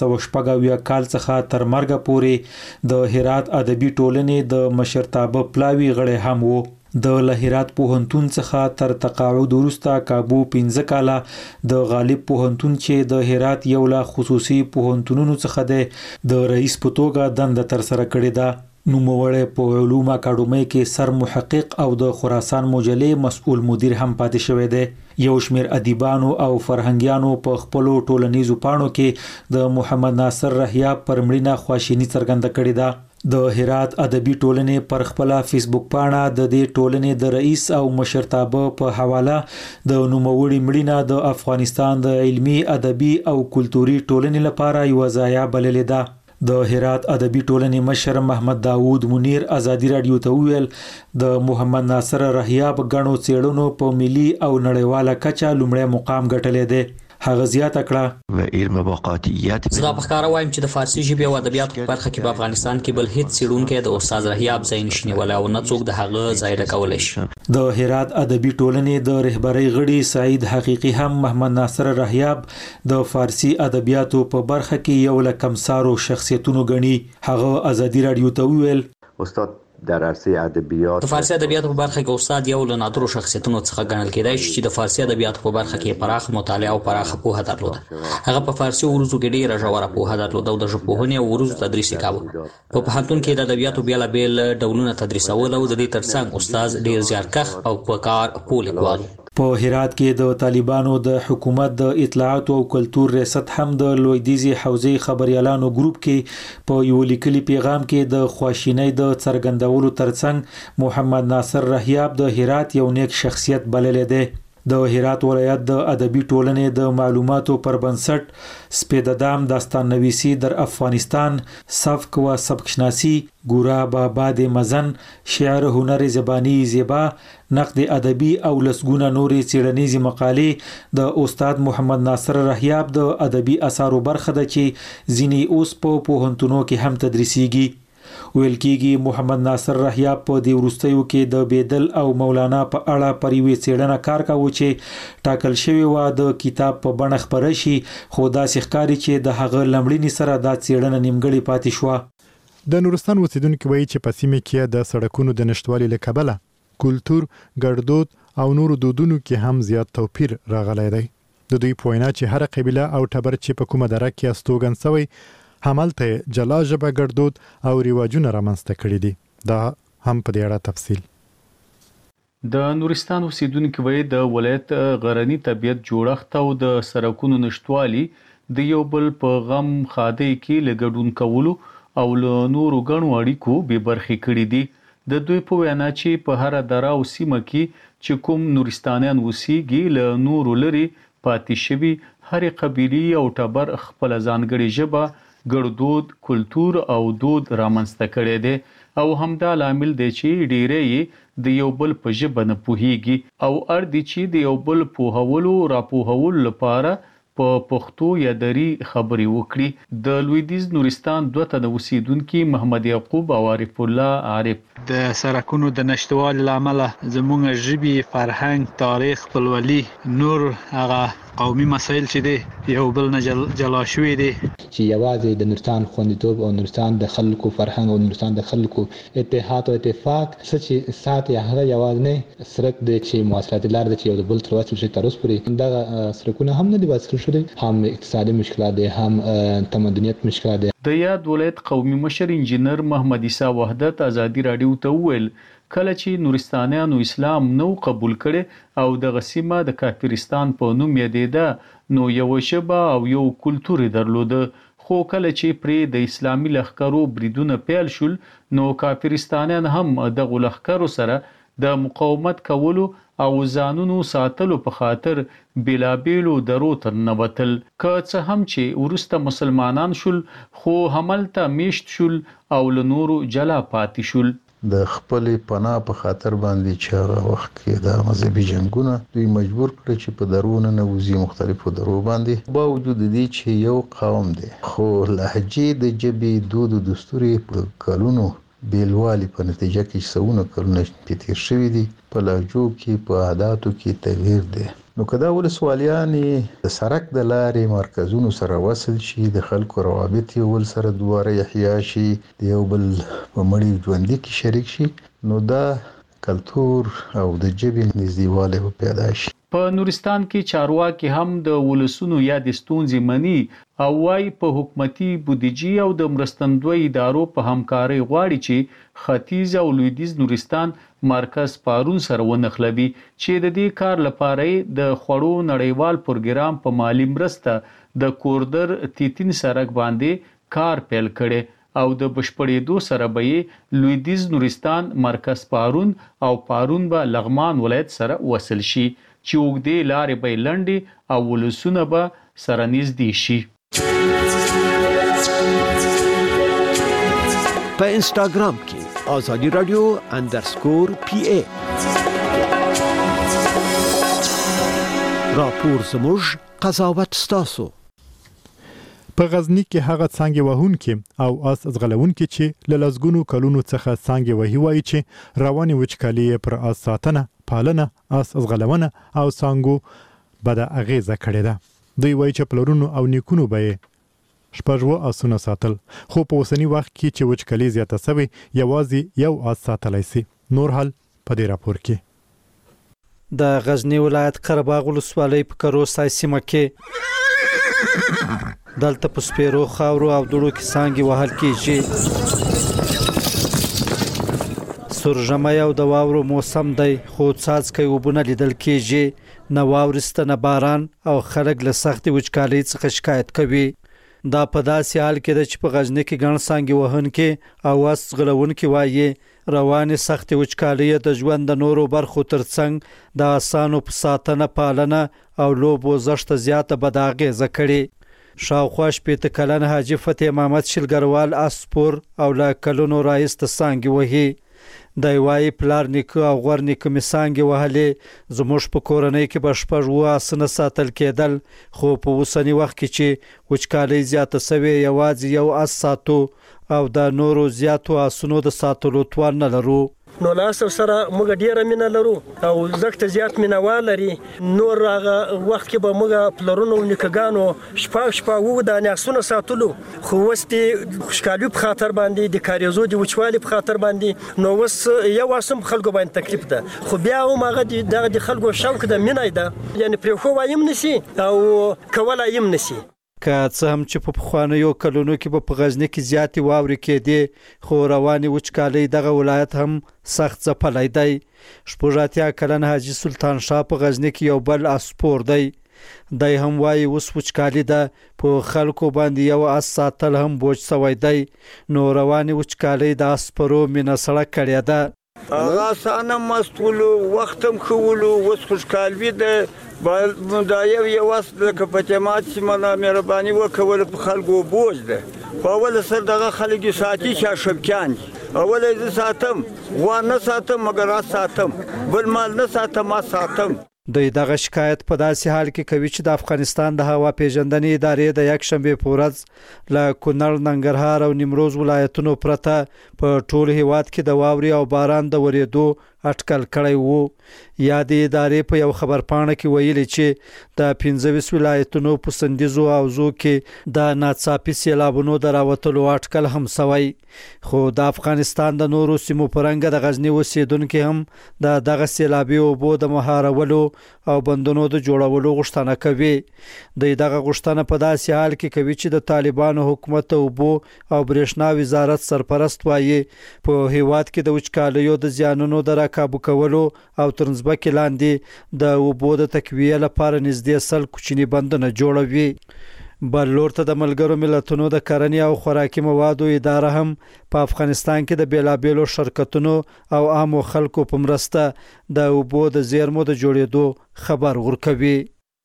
1914 کال څخه تر مرګ پورې د هرات ادبي ټولنې د مشرتابه پلاوی غړی هم وو. د هرات پوهنتون څخه تر تقاعد وروسته کابو 15 کال د غالب پوهنتون چې د هرات یو له خصوصي پوهنتونونو څخه دی د رئیس په توګه دنده ترسره کړې ده. نوموړی په علومو اکاډمۍ کې سر محقق او د خراسان مجلې مسؤل مدیر هم پاتې شوی دی. یو شمیر ادیبانو او فرهنګیانو په خپل ټولنیزو پاڼو کې د محمد ناصر رحیاب پر مړینه خواشینی څرګنده کړې ده. د هرات ادبي ټولنې پر خپل فیسبوک پاڼه د دې ټولنې د رئیس او مشرتابه په حواله د نوموړي مړینه د افغانستان د علمي ادبي او کلتوري ټولنې لپاره یو ضایعه بللې ده. د هرات ادبي ټولنې مشر محمد داوود منیر ازادي رادیو ته ویل د محمد ناصر رحیاب غنو څېړنو په ملي او نړیواله کچه لومړی مقام ګټلې ده. هغه زیاته کړه و علم واقعیت زه په ښکاره وایم چې د فارسی ژبې او ادبیاتو په برخه کې په افغانستان کې بل هیڅ څېړونکی د استاد رحیاب ځای نشي نیولی او نه څوک د هغه ځای ډکولی شي. د هرات ادبي ټولنې د رهبرۍ غړي سعید حقیقي هم محمد ناصر رحیاب د فارسی ادبیاتو په برخه کې یو له کمسارو شخصیتونو ګڼي. هغه ازادي رادیو ته ویل استاد در عرصه ادبیات د فارسی ادبیاتو په برخه کې استاد یو له نادرو شخصیتونو څخه ګڼل کېدای شي چې د فارسی ادبیاتو په برخه کې پراخ مطالعه او پراخ پوهه درلوده. هغه په فارسی ورزو کې ډیره ژوره پوهه درلوده او د ژبپوهنې او ورزو تدریس کاوه. په پوهنتون کې د ادبیاتو بیلابیل ډولونه تدریسول او د دې ترڅنګ استاد ډیر زیارکښ او په کار پوه لیکوال. په هرات کې د طالبانو د حکومت د اطلاعات او کلتور ریاست هم د لویدیزي حوزې خبريالانو ګروپ کې په یو لیکلي پیغام کې د خواشینۍ د څرګندولو ترڅنګ محمد ناصر رحیاب د هرات یو نیک شخصیت بللی دی. د هرات ولایت د ادبي ټولنې د معلوماتو پر بنسټ سپیددام داستان نویسی در افغانستان، سبک و سبکشناسی، گورا باباد مزن، شعر هنر زبانی زیبا، نقد ادبی او لسګونه نورې څېړنیزې مقالې د استاد محمد ناصر رحیاب د ادبي اثارو برخه ده چې ځینې اوس په پوهنتونو کې هم تدریسیږي. ویل کېږي محمد ناصر رحیاب په دې وروستیو کې د بیدل او مولانا په اړه پر یوې څېړنه کار کاوه چې ټاکل شوی و د کتاب په بڼه خپره شي، خو داسې ښکاري چې د هغه لمړینې سره دا څېړنه نیمګړې پاتې شوه. د نورستان اوسیدونکو وایي چې په سیمه کې د سړکونو د نشټوالي له کبله کلتور، ګړدود او نورو دودونو کې هم زیات توپیر راغلی دی. د دوی په وینا چې هر قبیله او ټبر چې په کومه دره کې استوګن شوی همالته جلا ژبه ګړدود او رواجونه رامنځته کړي دي. دا هم په دې اړه تفصیل. د نورستان اوسیدونکو وایي د ولایت غرنی طبیعت جوړښت او د سړکونو نشټوالي د یو بل په غم خادي کې لګډون کولو او له نورو غنو اړیکو به برخې کړي دي. د دوی په وینا چې په هر دره او سیمه کې چې کوم نورستانیان اوسېږي له نورو لري پاتې شوي هر قبیلې او ټبر خپل ځانګړې ژبه، ګړدود، کلتور او دود رامنځته کړی دی او همدا لامل دی چې ډیری د یو بل په ژبه نه پوهیږي او اړ دي چې د یو بل پوهولو راپوهولو لپاره په پښتو یا دری خبري وکړي. د لویدیز نورستان 2 تنه اوسیدونکو محمد یعقوب او عارف الله عارف د سرکونو د نشټوالي لامل زموږ ژبي فرهنګ تاریخ خپلولي نور هغه قومي مسایل چې دي یو بل نه جلا شوي دي چې یوازې د نورستان خوندیتوب او نورستان د خلکو فرهنګ او نورستان د خلکو اتحاد او اتفاق چې ساتي هغه یوازې نه سرک د چې مواصلات لار د یو بل تر واسطه تر اوسه پورې دا سرکونه هم نه دي واسطه شوي هم اقتصادي مشکلات دي هم تمدنیت مشکلات دي. د یاد ولایت قومي مشر انجینر محمد عیسی وحدت ازادي رادیو ته وویل کله چې نورستانیانو اسلام نو قبول کړي او د غسیمه د کافرستان په نوم یادېده نو یو شبه او یو کلتور درلوده خو کله چې پرې د اسلامي لښکرو بریدونه پیل شول نو کافرستانیان هم د لښکرو سره د مقاومت کولو او ځانونو ساتلو په خاطر بلابلو درو تر نوتل که څه هم چې ورسته مسلمانان شول خو هملته میشت شول او له نورو جلا پاتې شول. د خپل پناه په خاطر باندې چې هغه وخت کې د مذهبي جنگونه دوی مجبور کړ چې په درونه نوځي مختلفو درو باندې با وجود دي چې یو قوم دی خو لهجې د جبې دود او دستوري په کلونو بیلوالی په نتیجه کې څونه کلونه تیر شوي دي په لهجو کې په عادتو کې تغییر دی. نو کدا ولسوالیانې د سرک د لارې مرکزونو سره وصل شي د خلکو روابط یو ول سره دواره احیا شي د یو بل په مړي ژوندۍ کې شریک شي نو دا کلتور او د ژبې نږدېوالی پیدا شي. په نورستان کې چارواکي هم د ولسونو یا د ستونزې مني او وايي په حکومتي بودیجې او د مرستندوی ادارو په همکارۍ غواړي چې ختیځ او لویدیز نورستان مرکز پارون سره ونخلبي چې د دې کار لپاره د خوړو نړیوال پروګرام په مالی مرسته د کوردر 13 سرک باندې کار پیل کړي او د بشپړېدو سره به لویدیز نورستان مرکز پارون او پارون به لغمان ولایت سره وصل شي چې وګړي لارې به لنډي او ولسونه به سره نږدې شي. په انستګرام کې آزادي رادیو _PA راپور زموږ قضاوت ستاسو. په غزنی کې هغه څنګه وهونکي او اس ازغلونکي چې له لزګونو کلونو څخه څنګه وهي وایي چې رواني وچکالي پر اس ساتنه پالنه اس ازغلونه او څنګه بد اغیزه کړې ده. دوی وایي چې پلرونو او نیکونو به شپږو اسونه ساتل خو په اوسنی وخت کې چې وچکالي زیاته شوی یوازې یو اس ساتلای شي. نور حل په دې راپور کې د غزنی ولایت قرهباغ ولسوالۍ په کروسای سیمه کې دلته په سپیرو خاورو او دړو کې څنګه وهل کېږي. سورژمه او د واورو موسم دی خو څاڅکي وبونه لیدل کېږي نه واورسته نه باران او خلک له سختي وچکالۍ څخه شکایت کوي. دا په داسې حال کې ده چې په غزنی کې ګڼ څنګه وهونکي او واس غلونکي وایي رواني سختي وچکالۍ د ژوند د نورو برخو ترڅنګ د اسانو په ساتنه پالنه او لوبو زشت زیاته بداغه زکړي. شاوخوا شپېته کلن حاجی فتح محمد شلګروال اسپور او لا کلونو رئیس ته څنګه وهي د وای پلار نیکه او غور نیکه میسانګي وهلې زموږ په کورنۍ کې بشپړ واسنه ساتل کېدل خو په وسنی وخت کې چې وچکالۍ زیاته سوي یوازې یو اس ساتو او د نورو زیاتو اسونو د ساتلو توان نه لرو. نو لاسو سره موږ ډیره مینه لرو او زکه زیات مینوال لري. نور هغه وخت کې به موږ پلرونو نیکګانو شپه وو د ناسونه ساتلو خو وستي خوشکالي په خاطر باندې د کاریزو د وچوالي په خاطر باندې نو وس یو واسم خلکو باندې تکلیف ده خو بیا هم هغه د خلکو شوق د مینای ده یعنی پر خو وایم نسی او کولا یم نسی. که څه هم چې په پخوانیو کلونو کې په غزنی کې زیاتې واورې کېدې خو رواني وچکالۍ دغه ولایت هم سخت ځپلی دی. 80 کلن حاجی سلطان شاه په غزنی کې یو بل اسپور دی. دی هم وایي اوس وچکالي ده په خلکو باندې یو اس ساتل هم بوج سوی دی نو رواني وچکالۍ د اسپرو مینه سړه کړې ده. هغه سانه مستولو وختم خولو وس خوشکالوي ده دا یو واس د کپټمات چې مله مهرباني وکول په خلکو بوج ده په اول سر دغه خلک ساتي چې شبکان اول یې ساتم و نه ساتم مګر ساتم بل مال نه ساتم ما ساتم. دوی دغه شکایت په داسې حال کې کوي چې د افغانستان د هوا پیژندنې ادارې د یک شنبه په ورځ له کونړ، ننګرهار او نیمروز ولایتونو پرته په ټول هیواد کې د واورې او باران د ورېدو اټکل کړی وو. یادې ادارې په یو خبرپاڼه کې ویلي چې د 25 ولایتونو په سندیزو حوزو کې د ناڅاپي سیلابونو د راوتلو اټکل هم شوی. خو د افغانستان د نورو سیمو په رنګ د غزنی اوسیدونکو هم د دغه سیلابي اوبو د مهارولو او بندونو د جوړولو غوښتنه کوي. دغه غوښتنه په داسې حال کې کوي چې د طالبانو حکومت اوبو او برېښنا وزارت سرپرست وایي په هیواد کې د وچکالیو د زیانونو د راکابو کولو او ترنځبکې لاندې د اوبو د تقویه لپاره نږدې 100 کوچني بندونه جوړوي. بل لور ته د ملګرو ملتونو د کرنې او خوراکي موادو اداره هم په افغانستان کې د بیلابیلو شرکتونو او عامو خلکو په مرسته د اوبو د زیرمو د جوړېدو خبر ورکوي.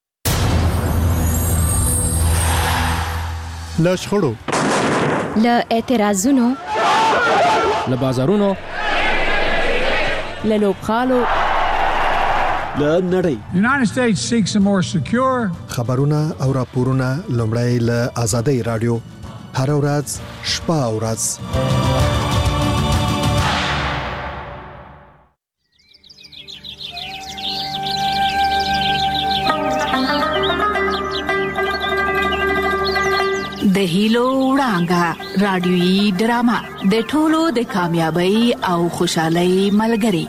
له شخړو، له اعتراضونو، له بازارونو، له لوبغالو، له نړۍ. United States seeks a more secure. خبرونه او راپورونه لومړی له آزادۍ رادیو هر ورځ شپه او ورځ. د هیلو وړانګه رادیويي ډرامه د ټولو د کامیابی او خوشحالۍ ملګری.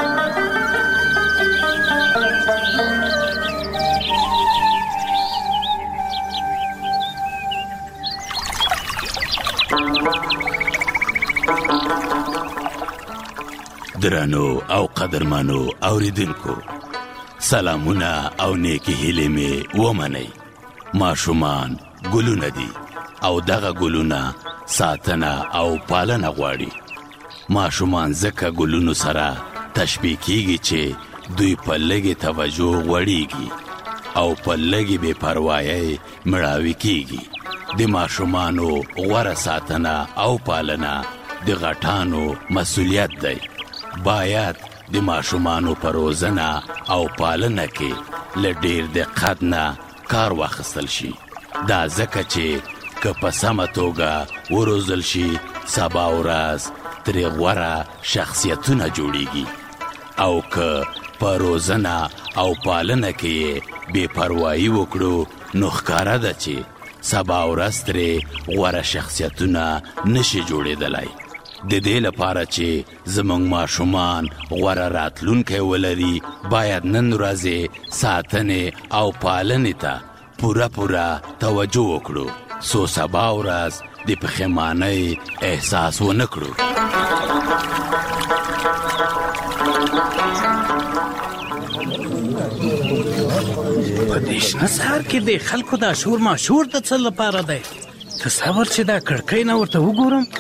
درنو او قدرمنو اوریدونکو، سلامونه او نیکی هیلې مې ومنئ. ماشومان ګلونه دي او دغه ګلونه ساتنه او پالنه غواړي. ماشومان ځکه ګلونو سره تشبیه کیږي چې دوی په لږې توجه غوړیږي او په لږې بې پروایۍ مړاوي کیږي. د ماشومانو غوره ساتنه او پالنه د غټانو مسؤلیت دی. باید د ماشومانو په روزنه او پالنه کې له ډېر دقت نه کار واخیستل شي. دا ځکه چې که په سمه توګه وروزل شي، سبا ورځ ترې غوره شخصیتونه جوړیږي. او که په روزنه او پالنه کې بې پروایي وکړو، نو ښکاره ده چې سبا ورځ ترې غوره شخصیتونه نشي جوړېدلی. د دې لپاره چې زموږ ماشومان غوره راتلونکی ولري، باید نن ورځې ساتنې او پالنې ته پوره توجه وکړو، څو سبا ورځ د پښیمانۍ احساس ونه کړو. په دې شنه سهار کې د خلکو دا شور ماشور د څه لپاره دی؟ تصور چې دا کړکۍ نه ورته وګورم.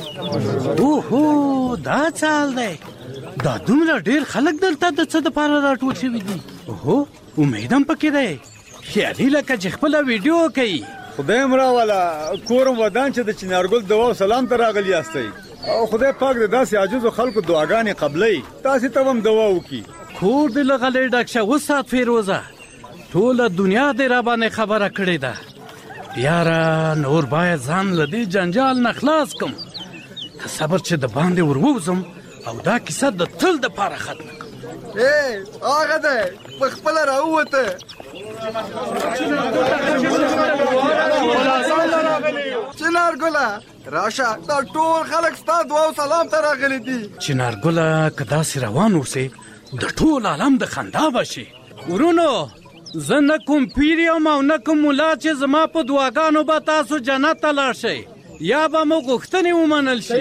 اوهو، دا چال دی. دا دومره ډیر خلک دلته د څه دپاره راټول شوي دي. اوهو، امید هم پکې دی. خیالي لکه چې خپله ویډیو کوي. خدای مراواله، کورم ودان چې د چنارګل دعا او سلام ته راغلي یاستئ. او خدای پاک د داسې عاجزو خلکو دعاګانې قبلوي. تاسې ته هم دعا وکړي. کور دې له غلې ډک شه استاد فیروزه. ټوله دنیا دې راباندې خبره کړې ده. یاره نور باید ځان له دې جنجال نه خلاص کم. صبر چې د باندې ورووزم او دا کیسه د تل دپاره ختمه کړم. هغه دی په خپله راووته. چنارګله راشه، دا ټول خلک ستا دعا او سلام ته راغلي دي. چنارګله که داسې روان اوسې د ټول عالم د خندا به شي. ورونو، زه نه کوم پیر یم او نه کوم ملا چې زما په دعاګانو به تاسو جنت ته لاړ شئ یا به مو غوښتنې ومنل شي.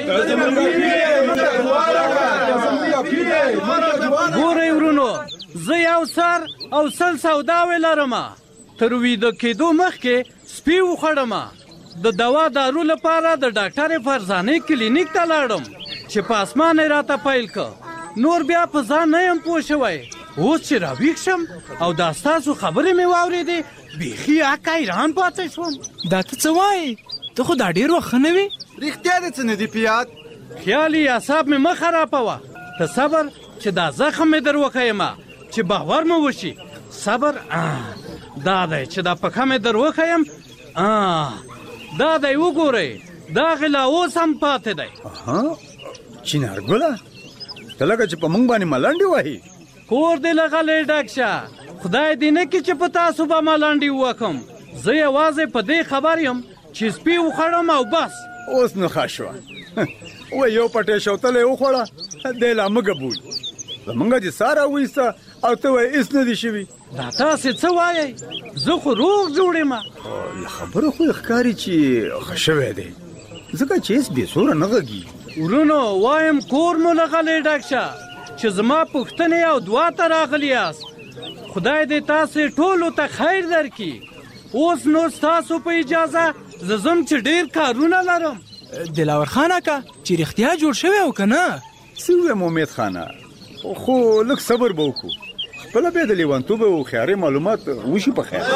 ګورئ ورونو، زه یو سر او سل سوداوې لرمه. تر ویده کېدو مخکې سپي وخوړمه. د دوا دارو لپاره د ډاکټر فرزانې کلینیک ته لاړم چې په اسمان یې راته پیل که. نور بیا په ځان نه یم پوه شوی. اوس چې راویښ شم او دا ستاسو خبرې مې واورېدې، بیخي اکه حیران پاتې شوم. دا ته څه وایې؟ ته خو دا ډېر وخت ښه نه وې. رښتیا دې څه نه دي په یاد؟ خیالي اعصاب مې مه خرابوه. ته صبر چې دا زخم مې در وښیمه چې باور مو وشي صبر دا دی چې دا پکه مې در وښیم دا دی وګورئ دا غلا اوس هم پاتې دی چنارګله ته لکه چې په موږ باندې ملنډې وهي کور دې له غلې ډک شه خدای دې نه کړي چې په تاسو به ملنډې وکړم زه یوازې په دې خبر یم چې سپي وخوړم او بس اوس نو ښه شوه و یو پټې شوتله یې وخوړه دی لا مږه بوی زمونږ چې سا راویسته او ته وایې هېڅ نه دي شوي دا تاسې څه وایئ زه خو روغ جوړ یم له خبرو خو یې ښکاري چې ښه شوی دی ځکه چې هېڅ بېسوره نه غږي ورونو وایم کور مو له غلې ډک شه چې زما پوښتنې او دعا ته راغلي یاست خدای دې تاسې ټولو ته خیر درکړي اوس نو ستاسو په اجازه زه ځم چې ډېر کارونه لرم دلاور خان اکا چې رښتیا جوړ شوی او که نه څه ووایم امید خانه خو لږ صبر به وکړو خپله بیا د لیونتوب او خیاري معلومات وشي په خیر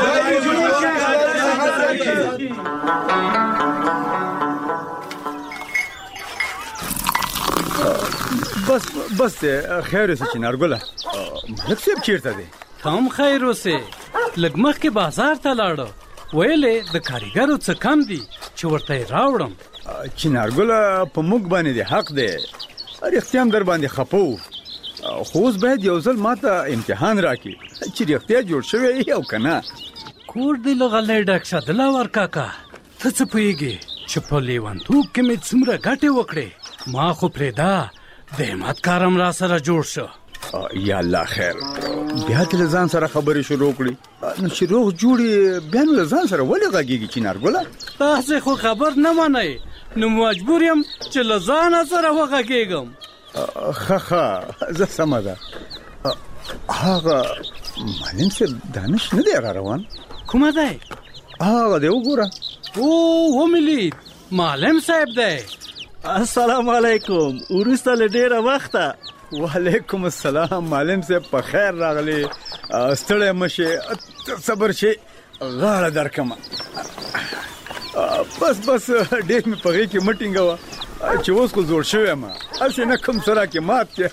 بس خیر اوسې چنارګله ملک صاحب چېرته دی کم خیر اوسې لږ مخکې بازار ته لاړه ویلې د کاریګرو څه کم دي چې ورته یې راوړم چنارګله په موږ باندې د حق دی رښتیا هم در باندې خفه وو خو اوس باید یو ځل ما ته امتحان راکړي چې رښتیا جوړ شوی او که نه کور دې له غلۍ ډک شه دلاور کاکا ته څه پوهېږې چې په لیونتوب کې مې څومره ګټې وکړې ما خو پرېږده د همت کارم را سره جوړ شو یا الله خیر بیا دې له ځان سره خبرې شروع کړي نو چې روغ جوړې بیا نو له ځان سره ولې غږېږي چنارګله تاسې خو خبر نه منئ نو مجبور یم چې له ځانه سره وغږېږم ښه زه سمه ده هغه معلم صاحب دانش نه دی را روان کومه دی هغه دی وګوره ومې لید معلم صاحب دی السلام علیکم وروسته له ډېره وخته وعلیکم السلام معلم صاحب په خیر راغلی ستړی مه شې صبر شې غاړه درکمه بس ډېر مې په غېږ کې مه ټینګوه چې اوس خو زوړ شوی یم هسې نه کوم څه راکې مات کې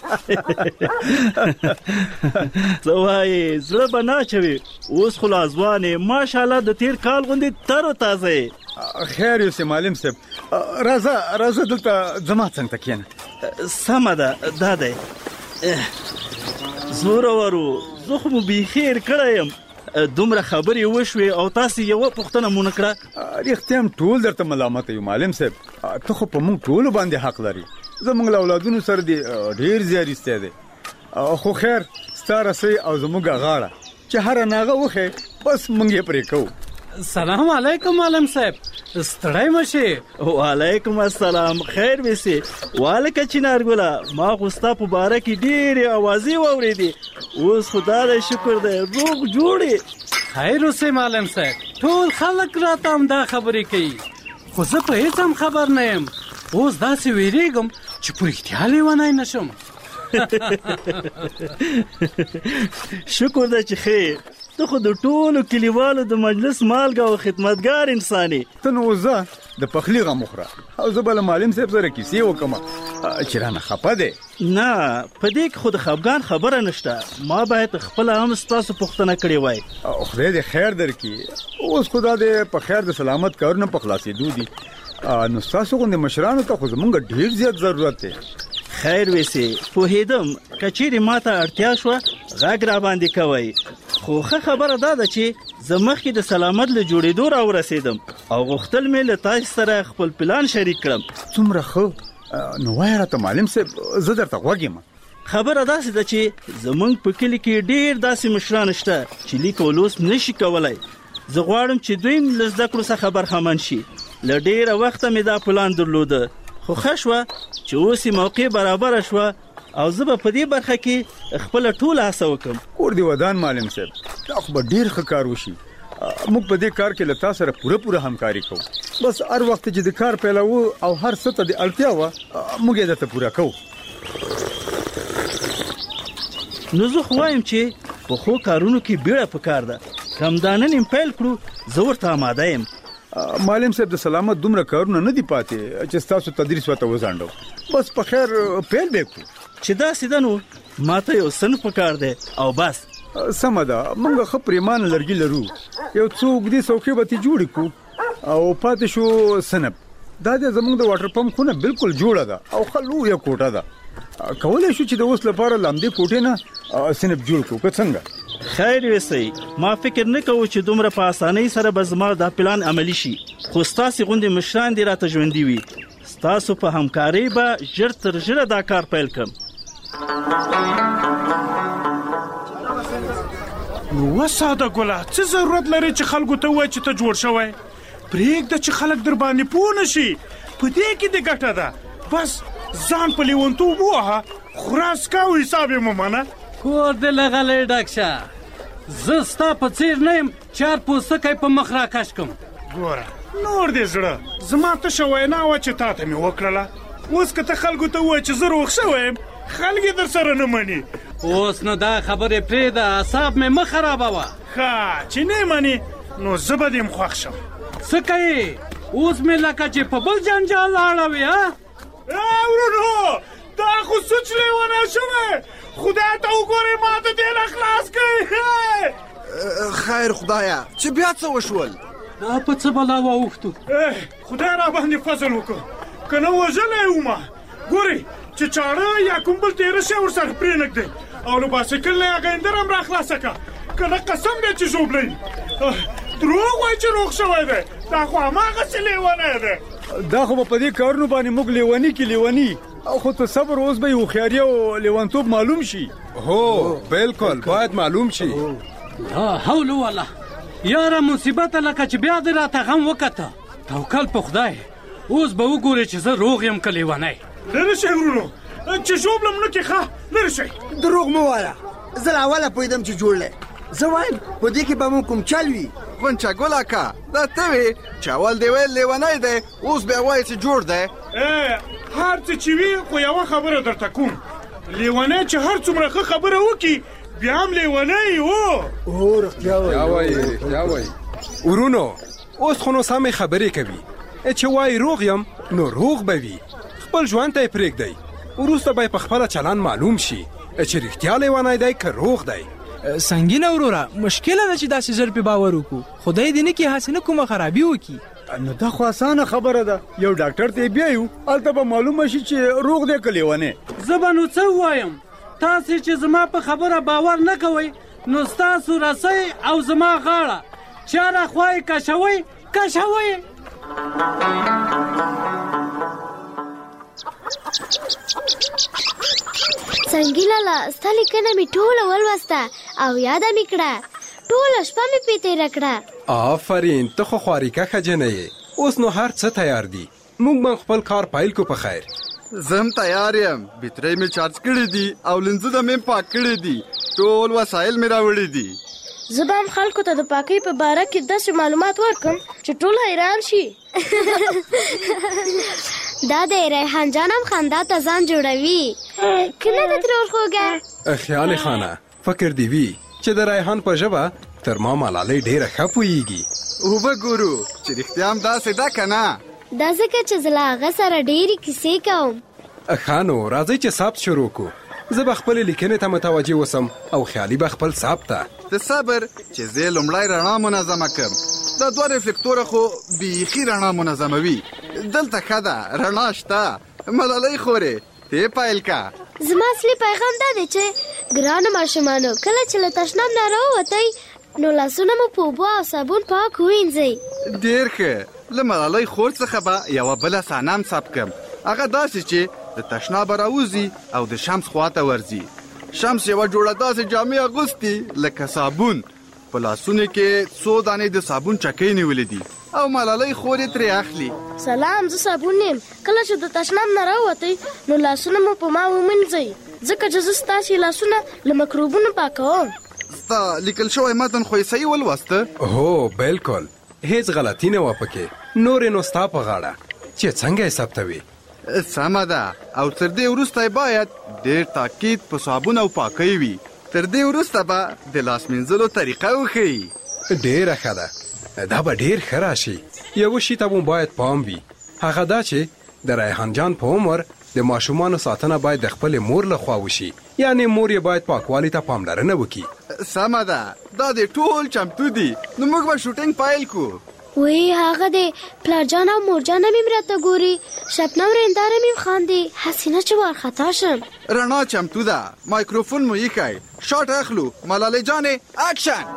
څه وایې زړه به نه اچوي اوس خو لا ځوان یې ماشاءالله د تېر کال غوندې تر و تازه یې خیر یوسې معلم صاحب راځه دلته زما څنګ ته کښېنه سمه ده دا دی زورورو زه خو مو بیخي هېر کړی یم دومره خبرې وشوې او تاسې یوه پوښتنه مو نه کړه رښتیا هم ټول درته ملامته یو معلم صاحب ته خو په موږ ټولو باندې حق لري زموږ له اولادونو سره دې ډېر زیارستی دی خو خیر ستا رسۍ او زموږ غاړه چې هره ناغه وښې بس موږ یې پرې کوو سلام علیکم معلم صاحب ستړی مه شې وعلیکم السلام خیر ویسې والکه چنارګله ما خو ستا په باره کې ډېرې اوازې واورېدې اوس خو دا دی شکر دی روغ جوړې خیر اوسې معلم صاحب ټول خلک راته همدا خبرې کوي خو زه په هېڅ هم خبر نه یم اوس داسې ویرېږم چې په رښتیا لیونی نه شم شکر ده چې خیر ته خو د ټولو کلیوالو د مجلس مالګه او خدمتګار انسان یې ته نو زه د پخلي غم وخوره او زه به له معلم صاحب سره کیسې وکړم چې رانه خفه دی نه په دې کې خو د خفګان خبره نشته ما باید خپله هم ستاسو پوښتنه کړې وای خدای دې خیر درکړي اوس خو دا د په خیر د سلامت کارونه په خلاصېدو دي نو ستاسو غوندې مشرانو ته خو زمونږ ډېر زیات ضرورت دی خیر ویسې پوهېدم که چیرې ما ته اړتیا شوه غږ را باندې کوئ خو ښه خبره دا ده چې زه مخکې د سلامت له جوړېدو را ورسېدم او غوښتل مې له تاسو سره خپل پلان شریک کړم څومره ښه نو وایه راته معلم صاحب زه درته غوږ یم خبره داسې ده چې زموږ په کلي کې ډېر داسې مشران شته چې لیک او لوست نشي کولی زه غواړم چې دوی له زده کړو څخه برخمن شي له ډېره وخته مې دا پلان درلوده خو ښه شوه چې اوس یې موقع برابره شوه او زه به په دې برخه کې خپله ټوله هڅه وکړم کور دې ودان معلم صاحب دا خو به ډېر ښه کار وشي موږ په دې کار کې له تا سره پوره همکاري کوو بس هر وخت چې د کار پیلوو او هر څه ته د اړتیا وه موږ یې درته پوره کوو نو زه خو وایم چې په ښو کارونو کې بیړه پکار ده که همدا نن یې پیل کړو زه ورته آماده یم معلم صاحب د سلامت دومره کارونه نه دي پاتې چې ستاسو تدریس ورته وځانډو بس په خیر پیل به کړو چې داسې ده نو ما ته یو صنف پکار دی او بس سمه ده موږ ښه پریمانه لرګي لرو یو څو اوږدې څوکۍ به ترې جوړې کړو او پاتې شو صنب دا د زموږ د واټر پمپ خونه بالکل جوړه ده او ښه لویه کوټه ده کولی شو چې د اوس لپاره له همدې کوټې نه صنب جوړ کړو که څنګه خیر وسی ما فکر نه کوم چې دومره په اسانۍ سره به زما دا پلان عملی شي خو ستاسې غوندې مشران دې راته ژوندي وي ستاسو په همکارۍ به ژر تر ژره دا کار پیل کړم نو ساده ګله څه ضرورت لري چې خلکو ته ووایي چې ته جوړ شوی پرېږده چې خلک در باندې پوه نه شي په دې کې د ګټه ده بس ځان په لیونتوب ووهه خراس کا او حساب یې مه منه کور دې لغلی ډک شه زه ستا په څېر نه یم چار پوستکی په مخ راکش کړم ګوره نور دې زړه زما تشه وینا وه چې تا ته مې وکړله اوس که ته خلکو ته ووایې چې زه روغ شوی یم خلک یې در سره نه مني اوس نو دا خبرې پرېږده اعصاب مې مه خرابوه ښه چې نه مني نو زه به دې م خوښ شم څه کوې اوس مې لکه چې په بل جنجال اړوې ورونو دا خو سوچ لیونه شوی خدای ته وګورې ما ته دې نه خلاص کړئ خیر خدایه چې بیا څه وشول دا په څه بلا واوښتو خدای را باندې فضل وکړه که نه وژلی ومه ګورې چې چاړه یا کوم بل تېره شی ورسره پرېنږدئ او له باسکل نه یې هغه اندر هم را خلاصه کړه که نه قسم دی چې ژوبلی دروغ وایي چې روغ شوی دی دا خو هماغسې لیونی دی دا خو به په دې کارونو باندې موږ لیوني کې لیوني خو ته صبر اوس به یې هوښیاري او لیونتوب معلوم شي هو بالکل باید معلوم شي لا حول ولا یاره مصیبته لکه چې بیا دې راته غم وکته توکل په خدای اوس به وګورې چې زه روغ یم که لیونی لرې شئ ورونو چې ژوبلم نه کې ښه لرې شئ دروغ مه وایه زه له اوله پوهېدم چې جوړ دی زه وایم په دې کې به مو کوم چل وي غونچه ګل اکا دا ته وې چې اول دې ویل لیونی دی اوس بیا وایې چې جوړ دی هر څه چې وي خو یوه خبره درته کوم لیونی چې هر څومره ښه خبره وکړي بیا هم لیونی هو رښتیا وایي ورونو اوس خو نو سمې خبرې کوي چې وایي روغ یم نو روغ به وي خپل ژوند ته یې پرېږدئ وروسته به یې په خپله چلند معلوم شي چې رښتیا لیونی دی که روغ دی سنګینه وروره مشکله ده چې داسې زر پې باور وکړو خدای دې نه کړي هسې نه کومه خرابي وکړي نو دا خو اسانه خبره ده یو ډاکټر ته یې بیایو هلته به معلومه شي چې روغ دی که لیونی زه به نو څه ووایم تاسې چې زما په خبره باور نه کوئ نو ستاسو رسۍ او زما غاړه چاره خوا یې کشوئ سنګي لالا ستا لیکنه مې ټوله ولوسته او یاده مې کړه ټوله شپه مې پې تېره کړه آفرین ته خو خوارېکښه جنۍ یې اوس نو هر څه تیار دي موږ به خپل کار پیل کو په خیر زه هم تیار یم بیټرۍ مې چارج کړي دي او لنځونه مې پاک کړي دي ټول وسایل مې راوړي دي زه به هم خلکو ته د پاکۍ په باره کې داسې معلومات ورکړم چې ټول حیران شي دا د ریحان جان هم خندا ته ځان جوړوي که نه د ترور خوږه خیال خانه فکر دی وي چې د ریحان په ژبه تر ما ملالۍ ډېره ښه پوهېږي اوبه ګورو چې رښتیا هم داسې ده که نه دا ځکه چې زه له هغه سره ډېرې کیسې کوم ښه نو راځئ چې ثبت شروع کړو زه به خپلې لیکنې ته متوجه اوسم او خیالي به خپل ثبت ته ته صبر چې زه لومړی رڼا منظمه کړم دا دوه ریفلیکتوره خو بیخي رڼا منظموي دلته ښه ده رڼا شته ملالۍ خورې ته پیل که زما اصلي پیغام دا دی چې ګرانو ماشومانو کله چې له تشناب نه راووتئ نو لاسونه مو په اوبو او صابون پاک ووینځئ ډېر ښه له ملالۍ خور څخه به یوه بله صحنه هم ثبت کړم هغه داسې چې د تشنابه راوځي او د شمس خواته ورځي شمس یوه جوړه داسې جامې اغوستي لکه صابون په لاسونو کې څو دانې د صابون چکۍ نیولې دي او ملالۍ خور یې ترې اخلي سلام زه صابون یم کله چې د تشناب نه راووتئ نو لاسونه مو په ما ومینځئ ځکه چې زه ستاسې لاسونه له مکروبونو پاکوم ستا لیکل شوی متن خو یې صحیح ولوسته هو بالکل هیڅ غلطي نه وه پکې نورې نو ستا په غاړه چې څنګه یې ثبتوي سمه ده او تر دې وروسته باید ډېر تاکید په صابون او پاکۍ وي تر دې وروسته به د لاس مینځلو طریقه وښیي ډېره ښه ده دا به ډېر ښه راشي یوه شي ته مو باید پام وي هغه دا چې د ریحان جان په عمر د ماشومانو ساتنه باید د خپلې مور له خوا وشي یعنې مور یې باید پاکوالي ته پاملرنه وکړي سمه ده دا دې ټول چمتو دي نو موږ به شوټینګ پیل کو وی هغه د پلارجان او مورجان مې مرته ګوري شپنم رندار مې خاندي حسینه چې ورخطا شم رڼا چمتو ده مایکروفون مو یې کای شاټ اخلو ملالۍ جانې اکشن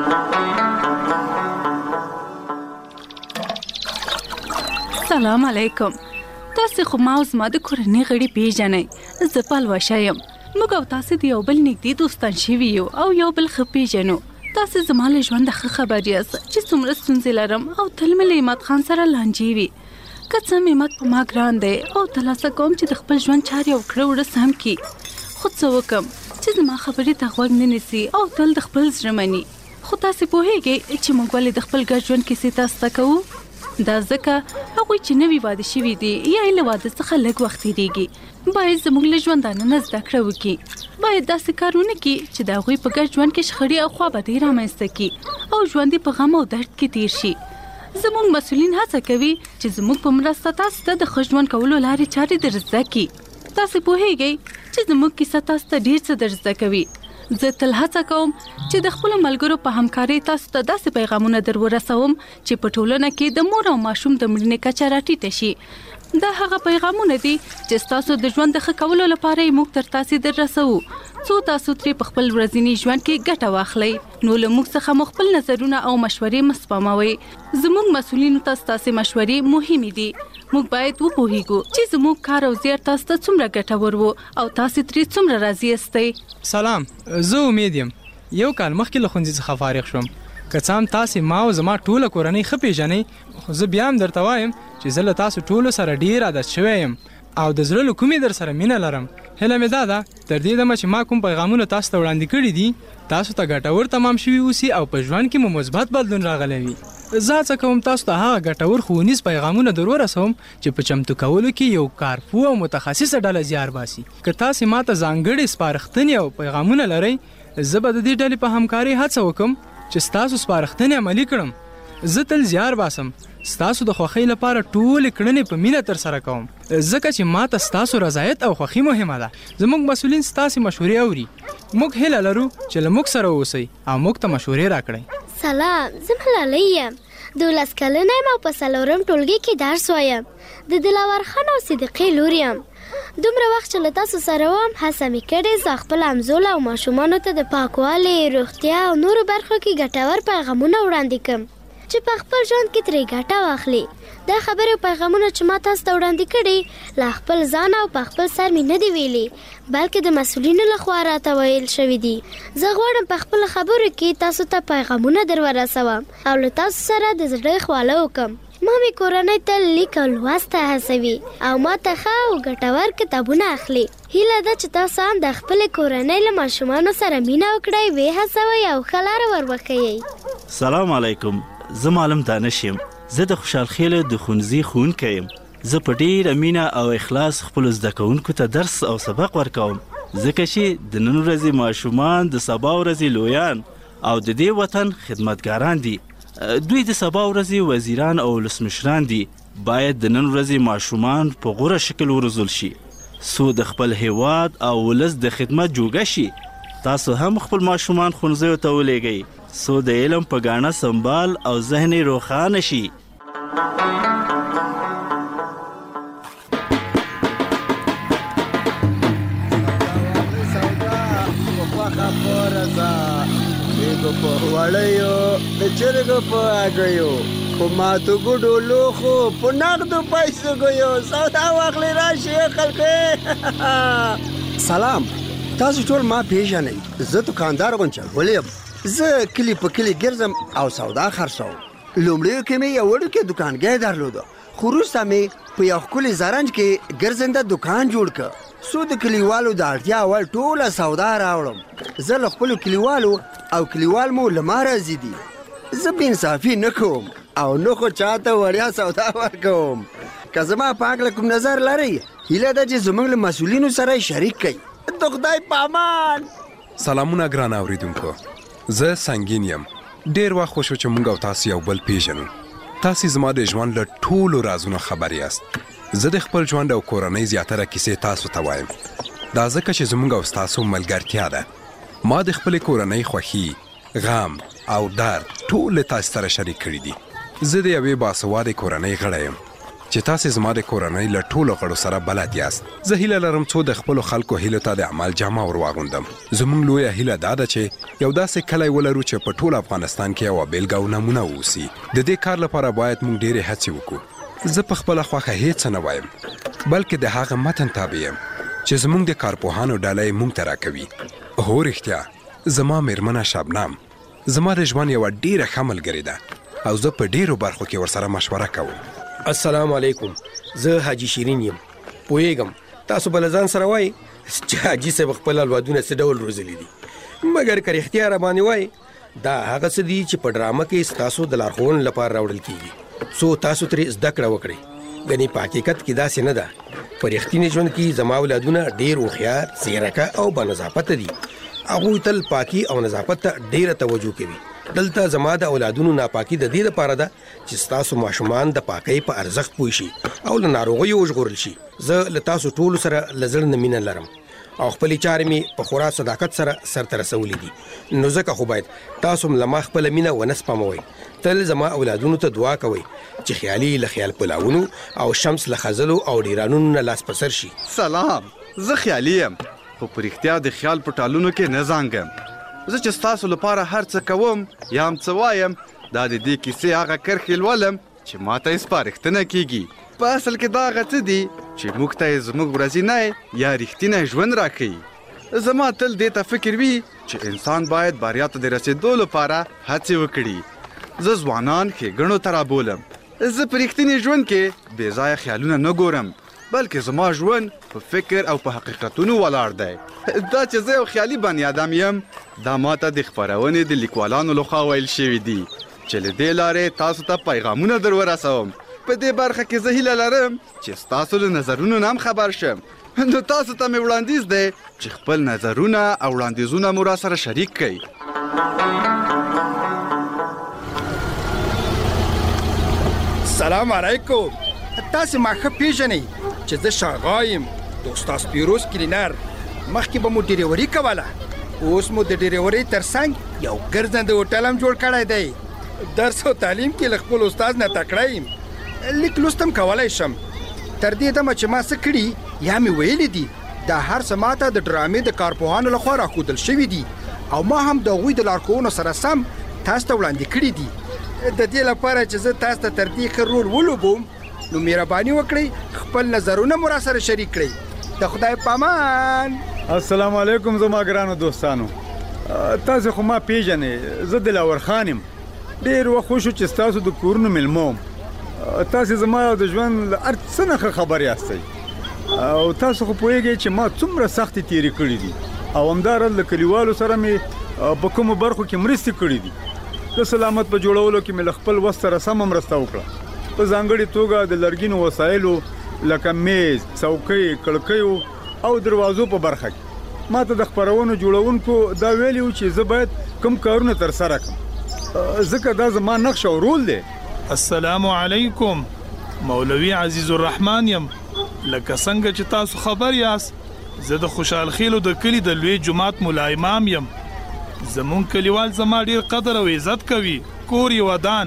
سلام علیکم تاسو خو ما او زما د کورنۍ غړي پیژنئ زه پلوشه یم موږ او تاسو د یو بل نږدې دوستان شوي یو او یو بل ښه پیژنو تاسو زما له ژونده ښه خبر یاست چې څومره ستونزې لرم او تل مې له عماد خان سره لانجې وي که څه مې عماد په ما ګران دی او تلاسه کوم چې د خپل ژوند چارې او کړه وړه سم کړي خو څه وکړم چې زما خبرې ته غوږ نه نیسي او تل د خپل زړه مني خو تاسې پوهیږئ چې موږ ولې د خپل ګډ ژوند کیسې تاسو ته کوو دا ځکه هغوی چې نوي واده شوي دي یا یې له واده څخه لږ وخت تېرېږي باید زموږ له ژوندانه نه زده کړه وکړي باید داسې کار ونه کړي چې د هغوی په ګډ ژوند کې شخړې او خوابدۍ رامنځته کړي او ژوند یې په غم او درد کې تېر شي زموږ مسؤلین هڅه کوي چې زموږ په مرسته تاسو ته د ښه ژوند کولو لارې چارې در زده کړي تاسې پوهیږئ چې زموږ کیسه تاسو ته ډېر څه در زده کوي زه تل هڅه کوم چې د خپلو ملګرو په همکارۍ تاسو ته داسې پیغامونه در ورسوم چې په ټولنه کې د مور او ماشوم د مړینې کچه راټیټه شي دا هغه پیغامونه دي چې ستاسو د ژوند د ښه کولو لپاره یې موږ تر تاسې در رسوو څو تاسو ترې په خپل ورځني ژوند کې ګټه واخلئ نو له موږ څخه مو خپل نظرونه او مشورې مه سپموئ زموږ مسؤلینو ته ستاسې مشورې مهمې دي موږ باید وپوهیږو چې زموږ کار او زیار تاسو ته څومره ګټور و او تاسو ترې څومره راضي یاستئ سلام زه امید یم یو کال مخکې له ښوونځي څخه فارغ شوم که څه هم تاسې ما او زما ټوله کورنۍ ښه پیژنئ خو زه بیا هم درته وایم چې زه له تاسو ټولو سره ډېر عادت شوی یم او د زړه له کومې در سره مینه لرم هیله مې دا ده تر دې دمه چې ما کوم پیغامونه تاسو ته وړاندې کړي دي تاسو ته ګټور تمام شوي اوسي او په ژوند کې مو مثبت بدلون راغلی وي زه هڅه کوم تاسو ته هغه ګټور ښوونیز پیغامونه در ورسوم چې په چمتو کولو کې یو کارپوه او متخصصه ډله زیار باسي که تاسې ما ته ځانګړې سپارښتنې او پیغامونه لرئ زه به د دې ډلې په همکارۍ هڅه وکړم چې ستاسو سپارښتنې عملي کړم زه تل زیار باسم ستاسو د خوښۍ لپاره ټولې کړنې په مینه ترسره کوم ځکه چې ما ته ستاسو رضایت او خوښي مهمه ده زموږ مسؤلین ستاسې مشورې اوري موږ هیله لرو چې له موږ سره اوسئ او موږ ته مشورې راکړئ سلام زه ملالۍ یم 12 کلنه یم او په 4 ټولګي کې درس وایم د دلاور خان او صدیقې لور یم دومره وخت چې له تاسو سره وم هڅه مې کړې زه خپل همزوله او ماشومانو ته د پاکوالي روغتیا او نورو برخو کې ګټور پیغامونه وړاندې کړم چې په خپل ژوند کې ترې ګټه واخلي دا خبرې او پیغامونه چې ما تاسو ته وړاندې کړي له خپل ځان او په خپل سر مې نه دي ویلي بلکې د مسؤلینو لخوا راته ویل شوي دي زه غواړم په خپل خبرو کې تاسو ته پیغامونه در ورسوم او له تاسو سره د زړه خواله وکړم ما مې کورنۍ ته لیک او لوست ته هڅوي او ما ته ښه او ګټور کتابونه اخلي هیله ده چې تاسو هم د خپلې کورنۍ له ماشومانو سره مینه وکړئ ویې هڅوئ او ښه لاره ور وښیئ سلام علیکم زه معلم دانش یم زه د خوشحال خیل د ښوونځي ښوونکی یم زه په ډېره مینه او اخلاص خپلو زده کوونکو ته درس او سبق ورکوم ځکه چې د نن ورځې ماشومان د سبا ورځې لویان او د دې وطن خدمتګاران دي دوی د سبا ورځې وزیران او ولسمشران دي باید د نن ورځې ماشومان په غوره شکل وروزل شي څو د خپل هیواد او ولس د خدمت جوګه شي تاسو هم خپل ماشومان ښوونځیو ته ولېږئ څو د علم په ګاڼه سنبال او ذهن یې روښانه شي په وړیو د چرګو په هګیو په ماتو ګوډو لوښو په نغدو پیسو ګیو سودا واخلئ راشئ خلکو سلام تاسو ټول ما پیژنئ زه دوکاندار غونچګل یم زه کلی په کلی ګرځم او سودا خرڅوم لومړیو کې مې یو وړوکی دوکانګی درلوده خو وروسته مې په یو ښکلي زرنج کې ګرځنده دوکان جوړ کړ څو د کلیوالو د اړتیا وړ ټوله سودا راوړم زه له خپلو کلیوالو او کلیوال مو له ما راضي دي زه بې انصافي نه کوم او نه خو چاته وړیا سودا ورکوم که زما په هکله کوم نظر لرئ هیله ده چې زموږ له مسؤلینو سره شریک کړئ د خدای په امان سلامونه ګران اوریدونکو زه سنګین یم ډېر وخت خوشو چې موږ او تاسو یو بل پیژنو تاسو زما د ژوند له ټولو رازونو خبر یاست زه د خپل ژوند او کورنۍ زیاتره کیسې تاسو ته وایم دا ځکه چې زموږ او ستاسو ملګرتیا ده ما د خپل کورنۍ خوښي، غم او درد ټول تاسو سره شریک کړی دي. زه د یوې باسواده کورنۍ غړی یم چې تاسو زما د کورنۍ له ټولو غړو سره بلد یاست. زه هیله لرم څو د خپل خلکو هیله ته د عمل جامه ور واغوندم. زموږ لویه هیله دا ده چې یو داسې کلی ولرو چې په ټول افغانستان کې یو بیلګه او نمونه اوسي. د دې کار لپاره باید موږ ډېرې هڅې وکړو. زه په خپل خوښه هیڅ نه وایم، بلکې د هغه متن تابع یم چې زموږ د کارپوهانو ډله موږ ته راکوي. هو رښتیا، زما میرمنه شبنم زما د ژوند یوه ډېره ښه ملګرې ده او زه په ډېرو برخو کې ورسره مشوره کوم. السلام علیکم، زه حاجی شیرین یم. پوهیږم تاسو به له ځان سره وایي چې حاجي صاحب خپل اولادونه څه ډول روزلي دي، مګر که رښتیا راباندې وایي دا هغه څه دي چې په ډرامه کې ستاسو د لارښوونې لپاره راوړل کیږي، څو تاسو ترې زده کړه وکړئ. ګنې په حقیقت کې داسې نه ده. په رښتیني ژوند کې زما اولادونه ډېر هوښیار، ځیرکه او بانضافته دي. هغوی تل پاکي او نظافت ته ډېره توجه کوي. دلته زما د اولادونو ناپاکي د دې لپاره ده چې ستاسو ماشومان د پاکۍ په ارزښت پوه شي او له ناروغیو وژغورل شي. زه له تاسو ټولو سره له زړه نه مینه لرم او خپلې چارې مې په خورا صداقت سره سرته رسولې دي. نو ځکه خو باید تاسو له ما خپله مینه ونه سپموئ. تل زما اولادونو ته دعا کوئ چې خیالي له خیال پلاونو او شمس له خزلو او ډیرانونو نه لاس په سر شي. سلام، زه خیالي یم، خو په رښتیا د خیال په ټالونو کې نه زانګم. زه چې ستاسو لپاره هر څه کوم یا هم څه وایم، دا د دې کیسې هغه کرښې لولم چې ما ته یې سپارښتنه کیږي. په اصل کې دا هغه څه دي چې موږ ته یې زموږ ورځنی یا رښتینی ژوند راښیي. زما تل دې ته فکر وي چې انسان باید بریا ته د رسېدو لپاره هڅې وکړي. زه ځوانان ښېګڼو ته رابولم. زه په رښتیني ژوند کې بې ځایه خیالونه نه ګورم، بلکې زما ژوند په فکر او په حقیقتونو ولاړ دی. دا چې زه یو خیالي بني ادم یم، دا ماته د خپرونې د لیکوالانو لخوا ویل شوي دي چې له دې لارې تاسو ته پیغامونه در ورسوم. په دې برخه کې زه هیله لرم چې ستاسو له نظرونو نه هم خبر شم. نو تاسو ته مې وړاندیز دی چې خپل نظرونه او وړاندیزونه مو را سره شریک کړئ. سلام علیکم. تاسو ما ښه پیژنئ چې زه شاغا یم، د استاد پیروز کلینر. مخکې به مو ډریوري کوله، اوس مو د ډریوري ترڅنګ یو ګرځنده هوټل هم جوړ کړی دی. درس او تعلیم کې له خپل استاد نه تکړه یم. لیک لوست هم کولی شم. تر دې دمه چې ما څه کړي یا مې ویلي دي، دا هر څه ماته د ډرامې د کارپوهانو لخوا راښودل شوي دي او ما هم د هغوی د لارښوونو سره سم تاسو ته وړاندې کړي دي. د دې لپاره چې زه تاسو ته تر دې ښه رول ولوبوم، نو مهرباني وکړئ خپل نظرونه مو را سره شریک کړئ. د خدای پامان. السلام علیکم زما ګرانو دوستانو. تاسو خو ما پیژنئ، زه دلاور خان یم. ډېر وخت وشو چې ستاسو د کورونو میلمه وم. تاسو زما د ژوند له هر څه نه ښه خبر یاستئ او تاسو خو پوهیږئ چې ما څومره سختې تېرې کړي دي او همداراز له کلیوالو سره مې په کومو برخو کې مرستې کړي دي. د سلامت په جوړولو کې مې له خپل وس سره سمه مرسته وکړه. په ځانګړې توګه د لرګینو وسایلو لکه میز، څوکۍ، کړکیو او دروازو په برخه کې ما ته د خپرونو جوړونکو دا ویلي و چې زه باید کوم کارونه ترسره کړم، ځکه دا زما نقش او رول دی. السلام علیکم، مولوی عزیز الرحمن یم. لکه څنګه چې تاسو خبر یاست، زه د خوشحال خیلو د کلي د لوی جماعت ملا امام یم. زمون کلیوال زما ډیر قدر او عزت کوي. کور یې ودان.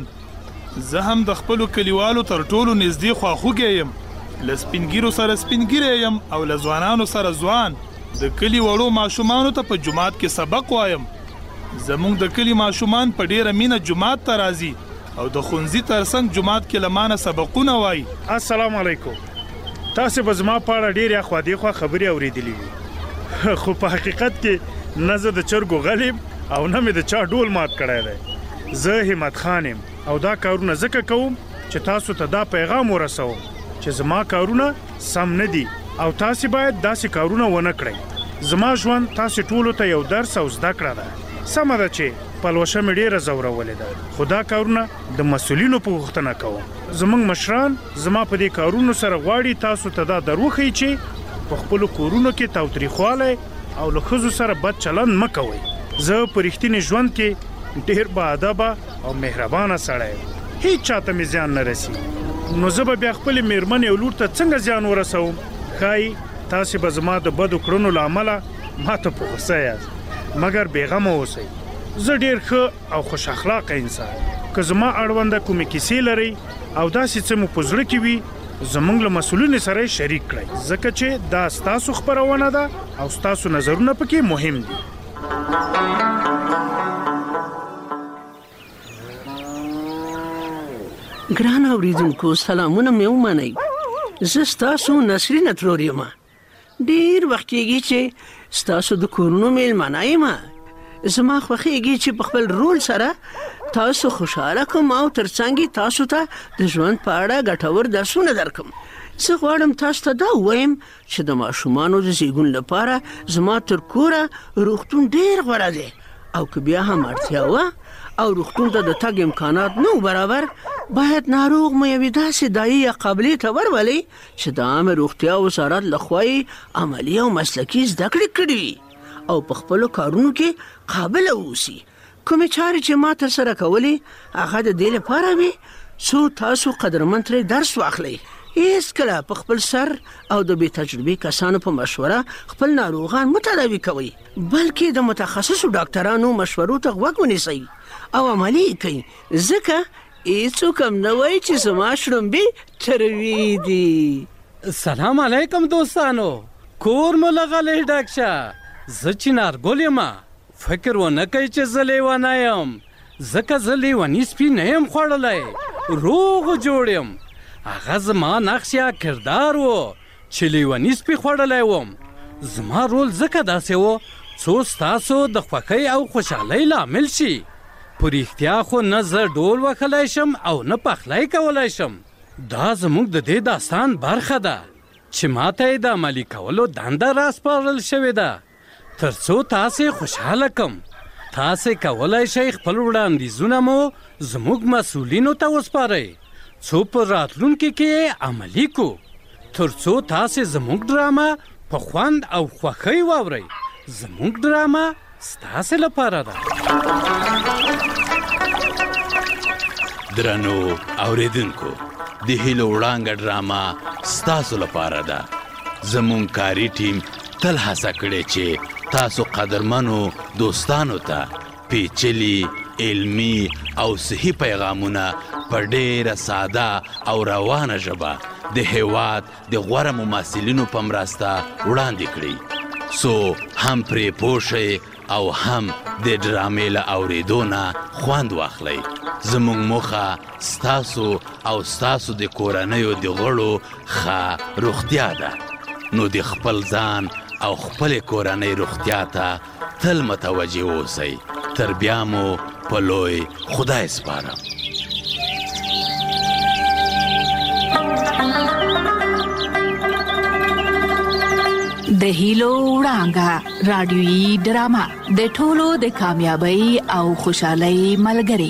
زه هم د خپلو کلیوالو تر ټولو نږدې خواخوږی یم. له سپینګیرو سره سپینګیری یم او له ځوانانو سره ځوان. د کلي وړو ماشومانو ته په جماعت کې سبق وایم. زمونږ د کلي ماشومان په ډیره مینه جماعت ته راځي او د ښوونځي ترڅنګ جماعت کې له مانه سبقونه وایي. السلام علیکم. تاسو به زما په اړه ډېرې اخوا دیخوا خبرې اورېدلې وي، خو په حقیقت کې نه زه د چرګو غلیم او نه مې د چا ډول مات کړی دی. زه همت خان یم او دا کارونه ځکه کوم چې تاسو ته دا پیغام ورسوم چې زما کارونه سم نه دي او تاسو باید داسې کارونه ونه کړئ. زما ژوند تاسو ټولو ته یو درس او زده کړه ده. سمه ده چې پلوشه مې ډېره ځورولې ده، خو دا کارونه د مسؤلینو په غوښتنه کوم. زموږ مشران زما په دې کارونو سره غواړي تاسو ته دا در وښیي چې په خپلو کورونو کې تاوتریخوالی او له ښځو سره بد چلند مه کوئ. زه په رښتیني ژوند کې ډېر باادبه او مهربانه سړی یم. هیڅ چاته مې زیان نه رسي. نو زه به بیا خپلې مېرمنې او لور ته څنګه زیان ورسوم؟ ښایي تاسې به زما د بدو کړنو له امله ما ته په غوسه یاست. مګر بیغمه اوسئ. زه ډیر ښه او خوش اخلاقه انسان. که زما اړونده کومې کیسې لرئ او داسې څه مو په زړه کې وي زموږ له مسؤلینو سره شریک کړئ ځکه چې دا ستاسو خپرونه ده او ستاسو نظرونه پکې مهم دي. ګران اوریدونکو سلامونه مې ومنئ. زه ستاسو نسرین ترور یم. ډیر وخت کېږي چې ستاسو د کورونو میلمانه یم. زما خوښیږي چې په خپل رول سره تاسو خوشاله کوم او ترڅنګ تاسو ته د ژوند په اړه ګټور درسونه درکم. زه غواړم تاسو ته دا ووایم چې د ماشومانو د زیږون لپاره زما تر کوره روغتون ډیر غوره دی او که بیا هم اړتیا وه او روغتون ته د تګ امکانات نه برابر باید ناروغ مو یوې داسې دایې یا قابلې ته ورولئ چې د عامه روغتیا وزارت لخوا یې عملي او مسلکي زده کړې کړي وي او په خپلو کارونو کې قابله اوسي. کومې چارې چې ما ترسره کولې هغه د دې لپاره وي څو تاسو قدرمن ترې درس واخلئ. هیڅکله په خپل سر او د بې تجربې کسانو په مشوره خپل ناروغان مه تداوي کوئ بلکې د متخصصو ډاکټرانو مشورو ته غوږ ونیسئ او عملي یې کوئ ځکه هیڅوک هم نه وایي چې زما شړومبې تروې دي. سلام علیکم دوستانو. کور مو لغلی ډک شه. زه چنارګل یم. فکر ونه کوئ چې زه لیونی یم ځکه زه لیوني سپي نه یم خوړلی. روغ جوړ یم. هغه زما نقش یا کردار و چې لیوني سپي خوړلی وم. زما رول ځکه داسې و څو ستاسو د خوښۍ او خوشحالۍ لامل شي. په رښتیا خو نه زه ډول وهلی شم او نه پخلی کولی شم. دا زموږ د دې داستان برخه ده چې ماته یې د عملي کولو دنده راسپارل شوې ده تر څو تاسې خوشحاله کم. تاسې کولی شئ خپل وړاندیزونه مو زموږ مسؤلینو ته وسپارئ څو په راتلونکي کې عملي کو تر څو تاسې زموږ ډرامه په خوند او خوښۍ واورئ. زموږ ډرامه ستاسې لپاره ده. درنو اوریدونکو د هیلو وړانګه ډرامه ستاسو لپاره ده. زموږ کاري ټیم تل هڅه کړې چې تاسو قدرمنو دوستانو ته پیچلي علمي او صحي پیغامونه په ډیره ساده او روانه ژبه د هیواد د غوره ممثلینو په مرسته وړاندې کړي څو هم پرې پوه شئ او هم د ډرامې له اورېدو نه خوند واخلئ. زموږ موخه ستاسو او ستاسو د کورنیو د غړو ښه روغتیا ده. نو د خپل ځان او خپل کورنۍ روغتیا ته تل متوجه اوسئ. تر بیا مو په لوی خدای سپارم. د هیلو وړانګه رادیويي ډرامه د ټولو د کامیابی او خوشحالۍ ملګری.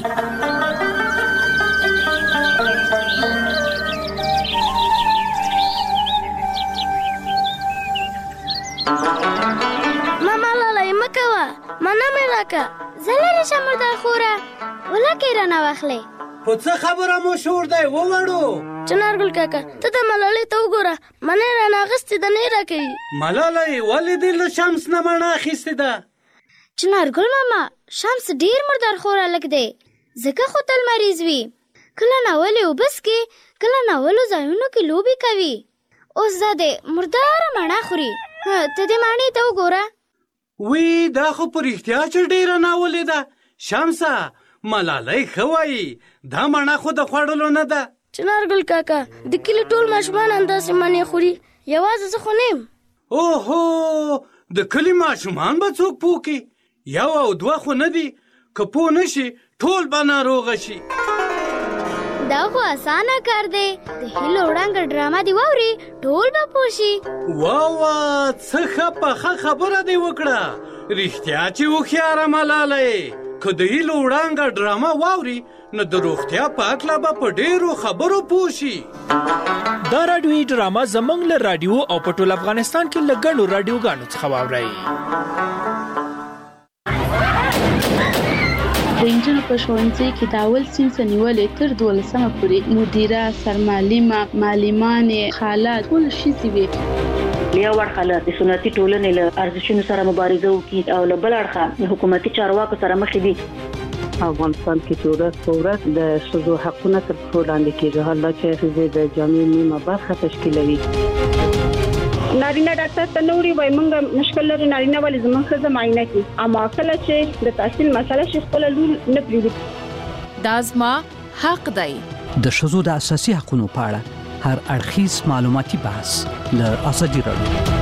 ماما لاله مکوا مانا مې راکا زلل شمردار خوره ولکه رانه واخلې. په څه خبره مو شور دی ووړو؟ چنارګل کاکا ته د ملالۍ ته وګوره منې رانه اغستې د نه راکوي. ملالۍ ولې دې له شمس نه مڼه اخیستې ده؟ چنارګل ماما شمس ډیر مردار خوره لګ دی ځکه خو تل مریض وي. کله ناولې وبس کې کله ناولو ځایونو کې لوبې کوي. اوس دا د مردار مڼه خوري. ته دې مڼې ته وګوره. وی دا خو په رښتیا چې ډیره ناولې ده. شمسه ملالۍ ښه وایي دا مڼه خو د خوړلو نه ده. چنارګل کاکا د کلي ټول ماشومان همداسې مڼې خوري یوازې زه خو نه یم. اوهو د کلي ماشومان به څوک پوه کړي؟ یو او دوه خو نه دي. که پوه نه شي ټول به ناروغه شي. دا خو اسانه کار دی. د هیلو وړانګه ډرامه دی واوري ټول به پوه شي. واه څه ښه پخه خبره دی وکړه. رښتیا چې هوښیاره ملالۍ. که د هیلو وړانګه ډرامه واوري نو د روغتیا په هکله به په ډیرو خبرو پوه شي. دا راډیوي ډرامه زموږ له راډیو او په ټول افغانستان کې له ګڼو راډیوګانو څخه واورئ. د نجونو په ښوونځي کې د اول صنف نیولې تر 12مه پورې مدیره، سرمعلمه، معلمانې، خالات ټول ښځې وې. یو اړخ له سنتي ټولنې له ارزښتونو سره مبارزه وکړي او له بل اړخه حکومتي چارواکو سره مخ دي. افغانستان کې چې ورځ په ورځ د ښځو حقونه تر پښو لاندې کېږي، حالا چې ښځې د جامع نیمه برخه تشکیلوي. نارینه ډاکټر ته نوري وای مونږ مشکل لري نارینه ولې زموږ ښځه معاینه کوي، اما کله چې د تحصیل مسله شي خپل لور نه پریږدي. دا زما حق دی. د ښځو د اساسي حقوقو په اړه هر اړخیز معلوماتي بحث له ازادي راډیو